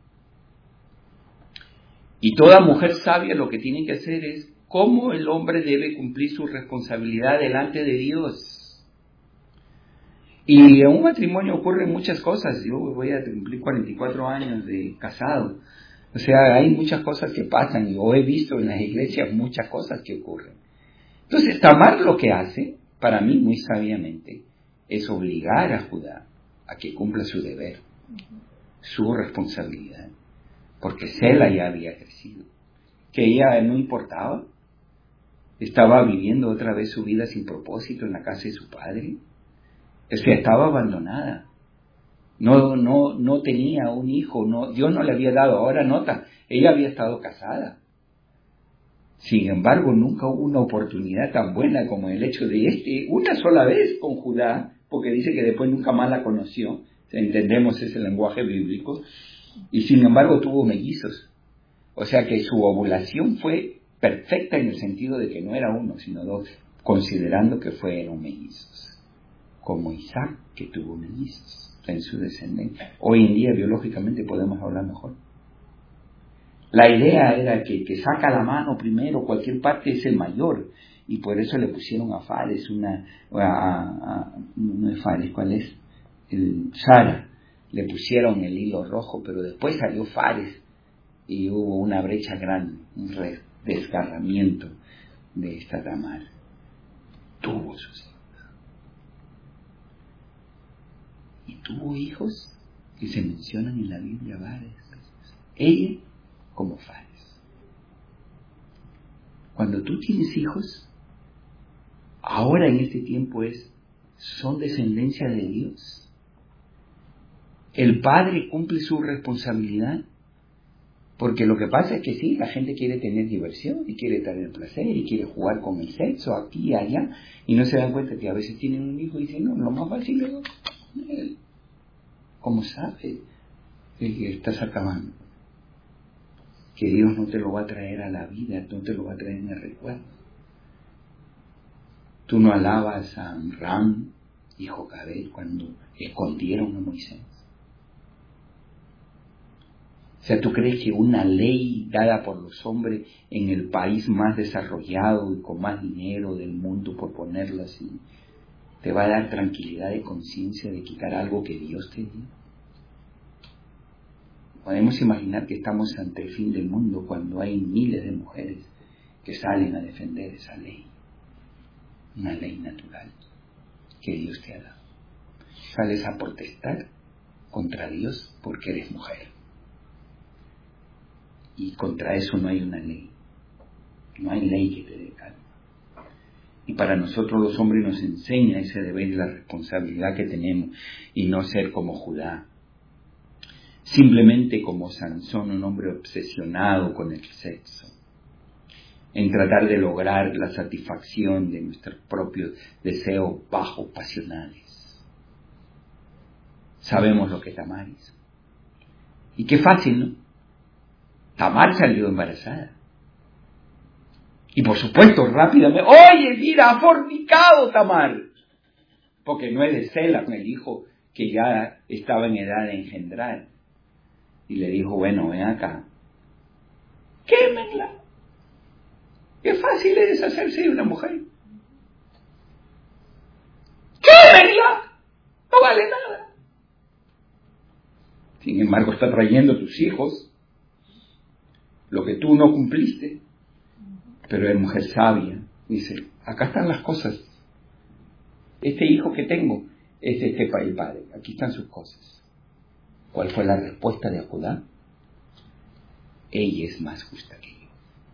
Y toda mujer sabia lo que tiene que hacer es cómo el hombre debe cumplir su responsabilidad delante de Dios. Y en un matrimonio ocurren muchas cosas. Yo voy a cumplir cuarenta y cuatro años de casado. O sea, hay muchas cosas que pasan, y yo he visto en las iglesias muchas cosas que ocurren. Entonces, Tamar lo que hace, para mí muy sabiamente, es obligar a Judá a que cumpla su deber, su responsabilidad, porque Sela ya había crecido, que ella no importaba, estaba viviendo otra vez su vida sin propósito en la casa de su padre, o sea, estaba abandonada. No, no, no tenía un hijo, no, Dios no le había dado. Ahora nota, ella había estado casada. Sin embargo, nunca hubo una oportunidad tan buena como el hecho de este, una sola vez con Judá, porque dice que después nunca más la conoció. Entendemos ese lenguaje bíblico. Y sin embargo tuvo mellizos. O sea que su ovulación fue perfecta en el sentido de que no era uno, sino dos, considerando que fueron mellizos. Como Isaac, que tuvo mellizos en su descendencia. Hoy en día biológicamente podemos hablar mejor. La idea era que el que saca la mano primero, cualquier parte, es el mayor, y por eso le pusieron a Fares una, a, a, no es Fares, ¿cuál es? El Sara, le pusieron el hilo rojo, pero después salió Fares y hubo una brecha grande, un desgarramiento de esta Tamar. Tuvo sus hijos. Y tuvo hijos que se mencionan en la Biblia varias veces. Ella como Fares. Cuando tú tienes hijos, ahora en este tiempo es, son descendencia de Dios. El padre cumple su responsabilidad, porque lo que pasa es que sí, la gente quiere tener diversión y quiere tener placer y quiere jugar con el sexo aquí y allá, y no se dan cuenta que a veces tienen un hijo y dicen, no, lo más fácil es él. ¿Cómo sabe que estás acabando? Que Dios no te lo va a traer a la vida, no te lo va a traer en el recuerdo. Tú no alabas a Amram y Jocabed cuando escondieron a Moisés. O sea, ¿tú crees que una ley dada por los hombres en el país más desarrollado y con más dinero del mundo, por ponerlo así, te va a dar tranquilidad de conciencia de quitar algo que Dios te dio? Podemos imaginar que estamos ante el fin del mundo cuando hay miles de mujeres que salen a defender esa ley, una ley natural que Dios te ha dado. Sales a protestar contra Dios porque eres mujer. Y contra eso no hay una ley. No hay ley que te dé calma. Y para nosotros los hombres nos enseña ese deber y la responsabilidad que tenemos, y no ser como Judá, simplemente como Sansón, un hombre obsesionado con el sexo, en tratar de lograr la satisfacción de nuestros propios deseos bajos, pasionales. Sabemos lo que Tamar hizo. Y qué fácil, ¿no? Tamar salió embarazada. Y por supuesto, rápidamente, oye, mira, ha fornicado Tamar. Porque no es de Sela, el hijo que ya estaba en edad de engendrar. Y le dijo, bueno, ven acá, quémenla. Qué fácil es deshacerse de una mujer. ¡Quémenla! No vale nada. Sin embargo, está trayendo a tus hijos lo que tú no cumpliste. Pero es mujer sabia. Dice, acá están las cosas. Este hijo que tengo es de este el padre. Aquí están sus cosas. ¿Cuál fue la respuesta de Judá? Ella es más justa que yo.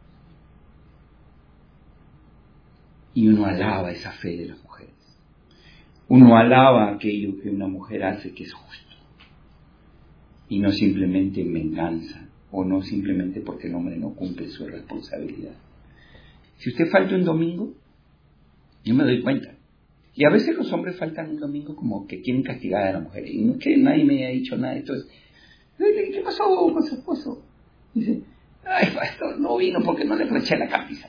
Y uno alaba esa fe de las mujeres. Uno alaba aquello que una mujer hace que es justo. Y no simplemente en venganza, o no simplemente porque el hombre no cumple su responsabilidad. Si usted falta un domingo, yo me doy cuenta. Y a veces los hombres faltan un domingo como que quieren castigar a la mujer. Y no es que nadie me haya dicho nada. Entonces, ¿qué pasó con su esposo? Dice, ay, pastor, no vino porque no le planché la camisa.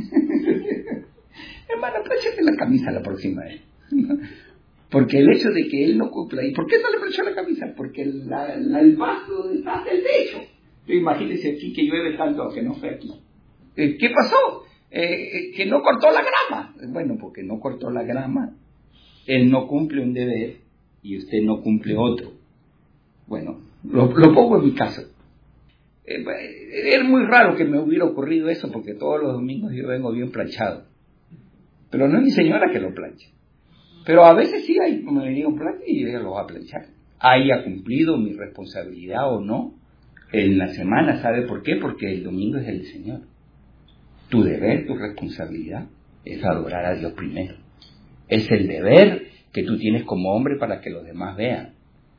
Hermano, planchate la camisa la próxima vez. Porque el hecho de que él no cumpla. ¿Y por qué no le planchó la camisa? Porque la, la, el vaso está hasta el techo. Imagínese aquí que llueve tanto que no fue aquí. ¿Qué pasó? Eh, que no cortó la grama. Bueno, porque no cortó la grama, él no cumple un deber y usted no cumple otro. Bueno, lo, lo pongo en mi caso. Eh, es muy raro que me hubiera ocurrido eso, porque todos los domingos yo vengo bien planchado. Pero no es mi señora que lo planche. Pero a veces sí hay, me venía un planche y ella lo va a planchar. Haya cumplido mi responsabilidad o no en la semana. ¿Sabe por qué? Porque el domingo es el Señor. Tu deber, tu responsabilidad es adorar a Dios primero. Es el deber que tú tienes como hombre para que los demás vean.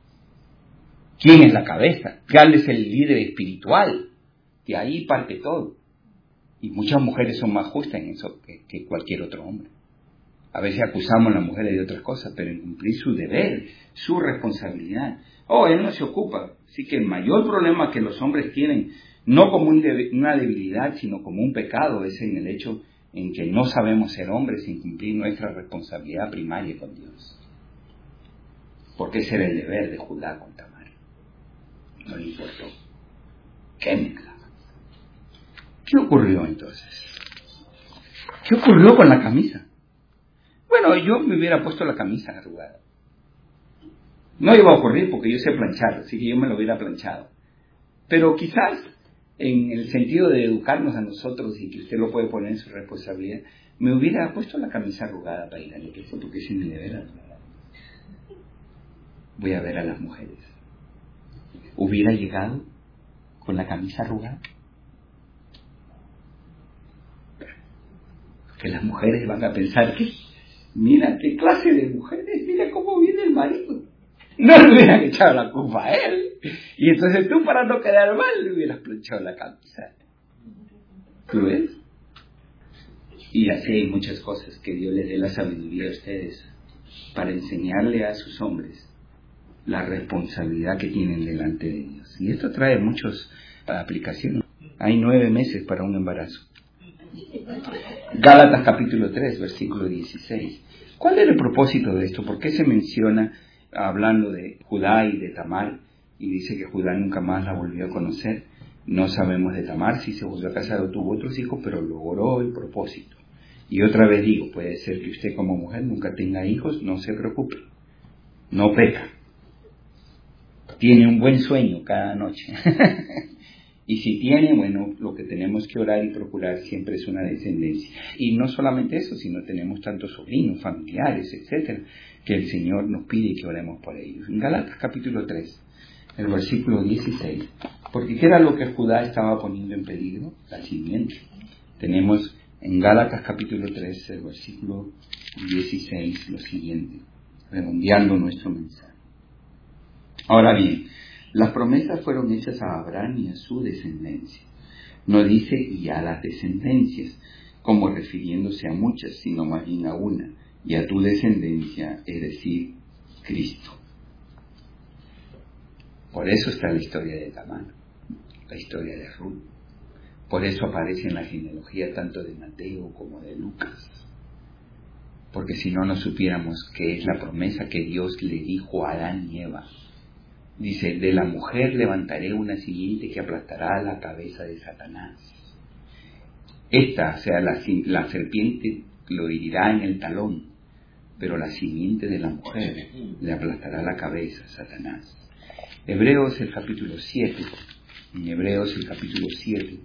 ¿Quién es la cabeza? ¿Cuál es el líder espiritual? De ahí parte todo. Y muchas mujeres son más justas en eso que, que cualquier otro hombre. A veces acusamos a las mujeres de otras cosas, pero en cumplir su deber, su responsabilidad. Oh, él no se ocupa. Así que el mayor problema que los hombres tienen, no como un deb- una debilidad, sino como un pecado, es en el hecho en que no sabemos ser hombres sin cumplir nuestra responsabilidad primaria con Dios. Porque ese era el deber de Judá con Tamar. No le importó. ¿Qué me clava? ¿Qué ocurrió entonces? ¿Qué ocurrió con la camisa? Bueno, yo me hubiera puesto la camisa arrugada. No iba a ocurrir porque yo sé planchar, así que yo me lo hubiera planchado. Pero quizás, en el sentido de educarnos a nosotros y que usted lo puede poner en su responsabilidad, me hubiera puesto la camisa arrugada para ir a la iglesia, porque ese es mi deber. Voy a ver a las mujeres. ¿Hubiera llegado con la camisa arrugada? Que las mujeres van a pensar que, mira qué clase de mujeres, mira cómo viene el marido. No le hubieran echado la culpa a él. Y entonces tú, para no quedar mal, le hubieras planchado la camisa. ¿Tú ves? Y así hay muchas cosas. Que Dios les dé la sabiduría a ustedes para enseñarle a sus hombres la responsabilidad que tienen delante de Dios. Y esto trae muchas aplicaciones. Hay nueve meses para un embarazo. Gálatas capítulo tres, versículo dieciséis. ¿Cuál era el propósito de esto? ¿Por qué se menciona hablando de Judá y de Tamar? Y dice que Judá nunca más la volvió a conocer. No sabemos de Tamar si se volvió a casar o tuvo otros hijos, pero logró el propósito. Y otra vez digo, puede ser que usted como mujer nunca tenga hijos, no se preocupe. No peca. Tiene un buen sueño cada noche. Y si tiene, bueno, lo que tenemos que orar y procurar siempre es una descendencia. Y no solamente eso, sino tenemos tantos sobrinos, familiares, etcétera, que el Señor nos pide que oremos por ellos. En Gálatas capítulo tres, el versículo dieciséis, porque ¿qué era lo que Judá estaba poniendo en peligro? La simiente. Tenemos En Gálatas capítulo trece, versículo dieciséis, lo siguiente, redondeando nuestro mensaje. Ahora bien, las promesas fueron hechas a Abraham y a su descendencia. No dice y a las descendencias, como refiriéndose a muchas, sino más bien a una, y a tu descendencia, es decir, Cristo. Por eso está la historia de Tamar, la historia de Ruth. Por eso aparece en la genealogía tanto de Mateo como de Lucas. Porque si no, no supiéramos qué es la promesa que Dios le dijo a Adán y Eva. Dice, de la mujer levantaré una simiente que aplastará la cabeza de Satanás. Esta, o sea, la, la serpiente lo herirá en el talón, pero la simiente de la mujer le aplastará la cabeza a Satanás. Hebreos el capítulo siete, en Hebreos el capítulo siete,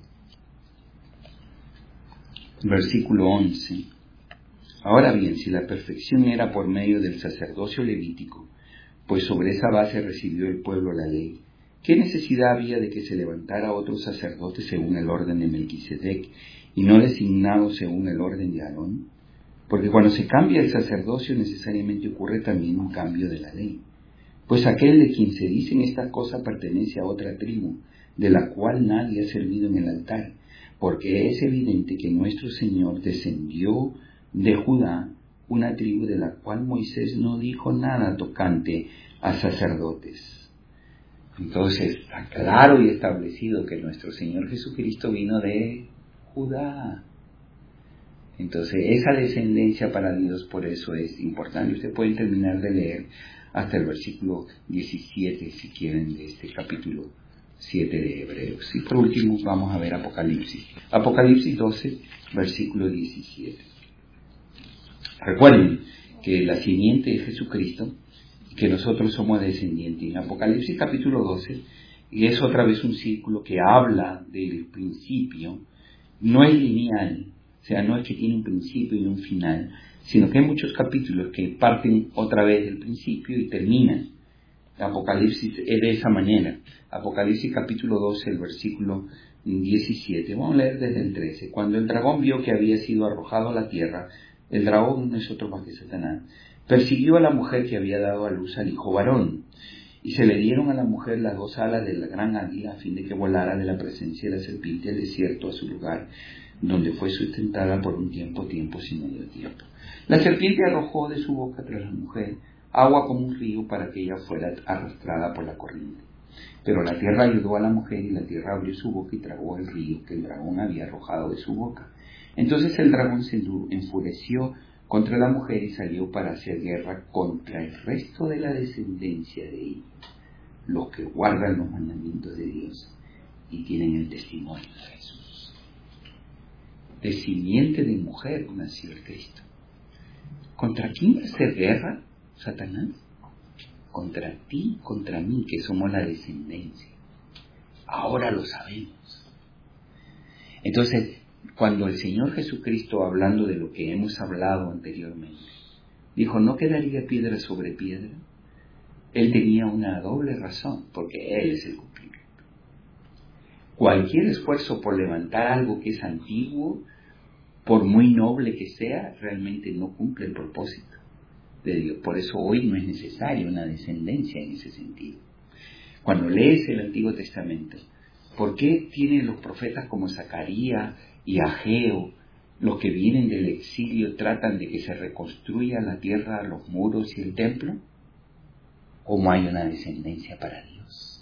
versículo once. Ahora bien, si la perfección era por medio del sacerdocio levítico, pues sobre esa base recibió el pueblo la ley, ¿qué necesidad había de que se levantara otro sacerdote según el orden de Melquisedec y no designado según el orden de Aarón? Porque cuando se cambia el sacerdocio necesariamente ocurre también un cambio de la ley. Pues aquel de quien se dicen estas cosas pertenece a otra tribu, de la cual nadie ha servido en el altar, porque es evidente que nuestro Señor descendió de Judá, una tribu de la cual Moisés no dijo nada tocante a sacerdotes. Entonces está claro y establecido que nuestro Señor Jesucristo vino de Judá. Entonces esa descendencia para Dios por eso es importante. Ustedes pueden terminar de leer hasta el versículo diecisiete si quieren de este capítulo siete de Hebreos. Y por último vamos a ver Apocalipsis. Apocalipsis doce, versículo diecisiete. Recuerden que la simiente es Jesucristo, que nosotros somos descendientes. En Apocalipsis capítulo doce, y es otra vez un círculo que habla del principio, no es lineal, o sea, no es que tiene un principio y un final, sino que hay muchos capítulos que parten otra vez del principio y terminan. Apocalipsis es de esa manera. Apocalipsis capítulo doce, el versículo diecisiete. Vamos a leer desde el trece. Cuando el dragón vio que había sido arrojado a la tierra, el dragón no es otro más que Satanás, persiguió a la mujer que había dado a luz al hijo varón, y se le dieron a la mujer las dos alas de la gran águila a fin de que volara de la presencia de la serpiente al desierto, a su lugar, donde fue sustentada por un tiempo, tiempos y medio tiempo. La serpiente arrojó de su boca tras la mujer agua como un río para que ella fuera arrastrada por la corriente. Pero la tierra ayudó a la mujer y la tierra abrió su boca y tragó el río que el dragón había arrojado de su boca. Entonces el dragón se enfureció contra la mujer y salió para hacer guerra contra el resto de la descendencia de ella, los que guardan los mandamientos de Dios y tienen el testimonio de Jesús. De simiente de mujer nació el Cristo. ¿Contra quién va a hacer guerra Satanás? Contra ti, contra mí, que somos la descendencia. Ahora lo sabemos. Entonces, cuando el Señor Jesucristo, hablando de lo que hemos hablado anteriormente, dijo, no quedaría piedra sobre piedra, Él tenía una doble razón, porque Él es el cumplimiento. Cualquier esfuerzo por levantar algo que es antiguo, por muy noble que sea, realmente no cumple el propósito de Dios. Por eso hoy no es necesaria una descendencia en ese sentido. Cuando lees el Antiguo Testamento, ¿por qué tienen los profetas como Zacarías y Ageo, los que vienen del exilio, tratan de que se reconstruya la tierra, los muros y el templo? ¿Cómo hay una descendencia para Dios?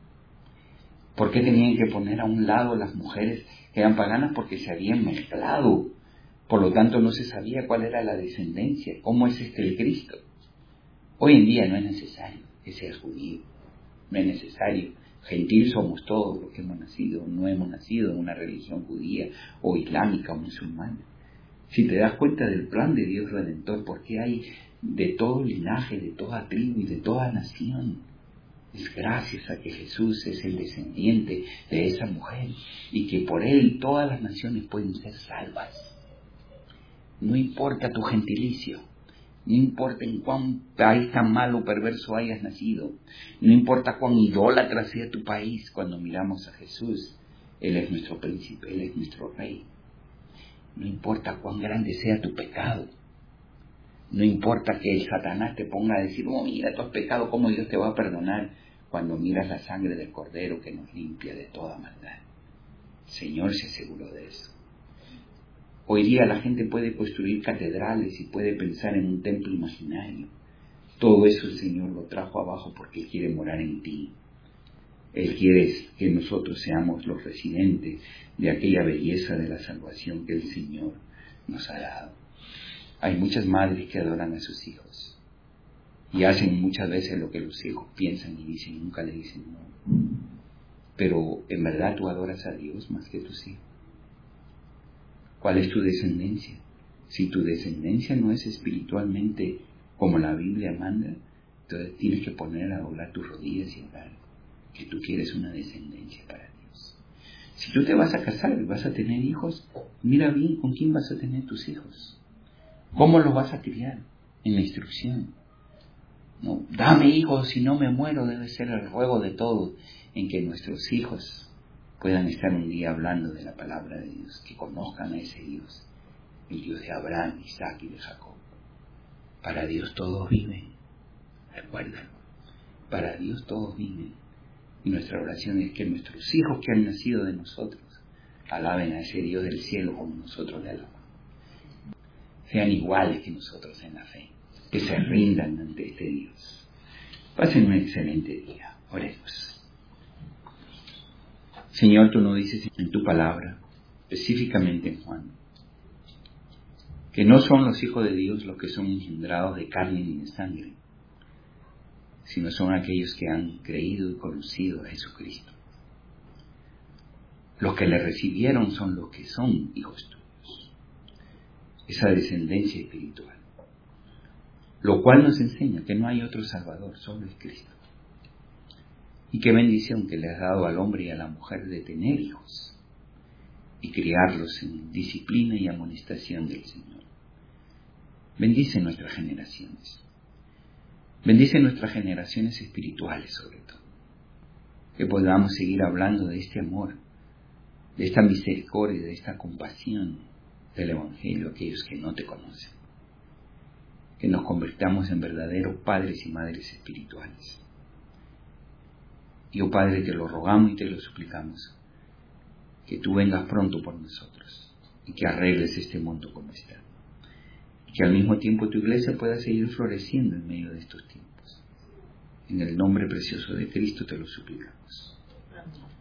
¿Por qué tenían que poner a un lado las mujeres que eran paganas? Porque se habían mezclado. Por lo tanto, no se sabía cuál era la descendencia. ¿Cómo es este el Cristo? Hoy en día no es necesario que sea judío. No es necesario. Gentil somos todos los que hemos nacido. No hemos nacido en una religión judía o islámica o musulmana. Si te das cuenta del plan de Dios Redentor, porque hay de todo linaje, de toda tribu y de toda nación, es gracias a que Jesús es el descendiente de esa mujer y que por él todas las naciones pueden ser salvas. No importa tu gentilicio, no importa en cuán país tan malo o perverso hayas nacido, no importa cuán idólatra sea tu país, cuando miramos a Jesús, Él es nuestro príncipe, Él es nuestro rey. No importa cuán grande sea tu pecado. No importa que el Satanás te ponga a decir, oh, mira, tú has pecado, ¿cómo Dios te va a perdonar? Cuando miras la sangre del Cordero que nos limpia de toda maldad. El Señor se aseguró de eso. Hoy día la gente puede construir catedrales y puede pensar en un templo imaginario. Todo eso el Señor lo trajo abajo porque Él quiere morar en ti. Él quiere que nosotros seamos los residentes de aquella belleza de la salvación que el Señor nos ha dado. Hay muchas madres que adoran a sus hijos y hacen muchas veces lo que los hijos piensan y dicen, nunca le dicen no. Pero en verdad tú adoras a Dios más que tus hijos. ¿Cuál es tu descendencia? Si tu descendencia no es espiritualmente como la Biblia manda, entonces tienes que poner a doblar tus rodillas y orar que tú quieres una descendencia para Dios. Si tú te vas a casar y vas a tener hijos, mira bien con quién vas a tener tus hijos. ¿Cómo los vas a criar? En la instrucción. No, dame hijos, si no me muero, debe ser el ruego de todos, en que nuestros hijos puedan estar un día hablando de la palabra de Dios, que conozcan a ese Dios, el Dios de Abraham, Isaac y de Jacob. Para Dios todos viven, recuérdalo, para Dios todos viven. Y nuestra oración es que nuestros hijos que han nacido de nosotros alaben a ese Dios del cielo como nosotros le alabamos. Sean iguales que nosotros en la fe, que se rindan ante este Dios. Pasen un excelente día. Oremos. Señor, tú nos dices en tu palabra, específicamente en Juan, que no son los hijos de Dios los que son engendrados de carne ni de sangre, sino son aquellos que han creído y conocido a Jesucristo. Los que le recibieron son los que son hijos tuyos. Esa descendencia espiritual, lo cual nos enseña que no hay otro Salvador, solo es Cristo. Y qué bendición que le has dado al hombre y a la mujer de tener hijos y criarlos en disciplina y amonestación del Señor. Bendice nuestras generaciones, bendice nuestras generaciones espirituales sobre todo, que podamos seguir hablando de este amor, de esta misericordia, de esta compasión del Evangelio a aquellos que no te conocen. Que nos convirtamos en verdaderos padres y madres espirituales. Y oh Padre, te lo rogamos y te lo suplicamos, que tú vengas pronto por nosotros y que arregles este mundo como está. Y que al mismo tiempo tu iglesia pueda seguir floreciendo en medio de estos tiempos. En el nombre precioso de Cristo te lo suplicamos.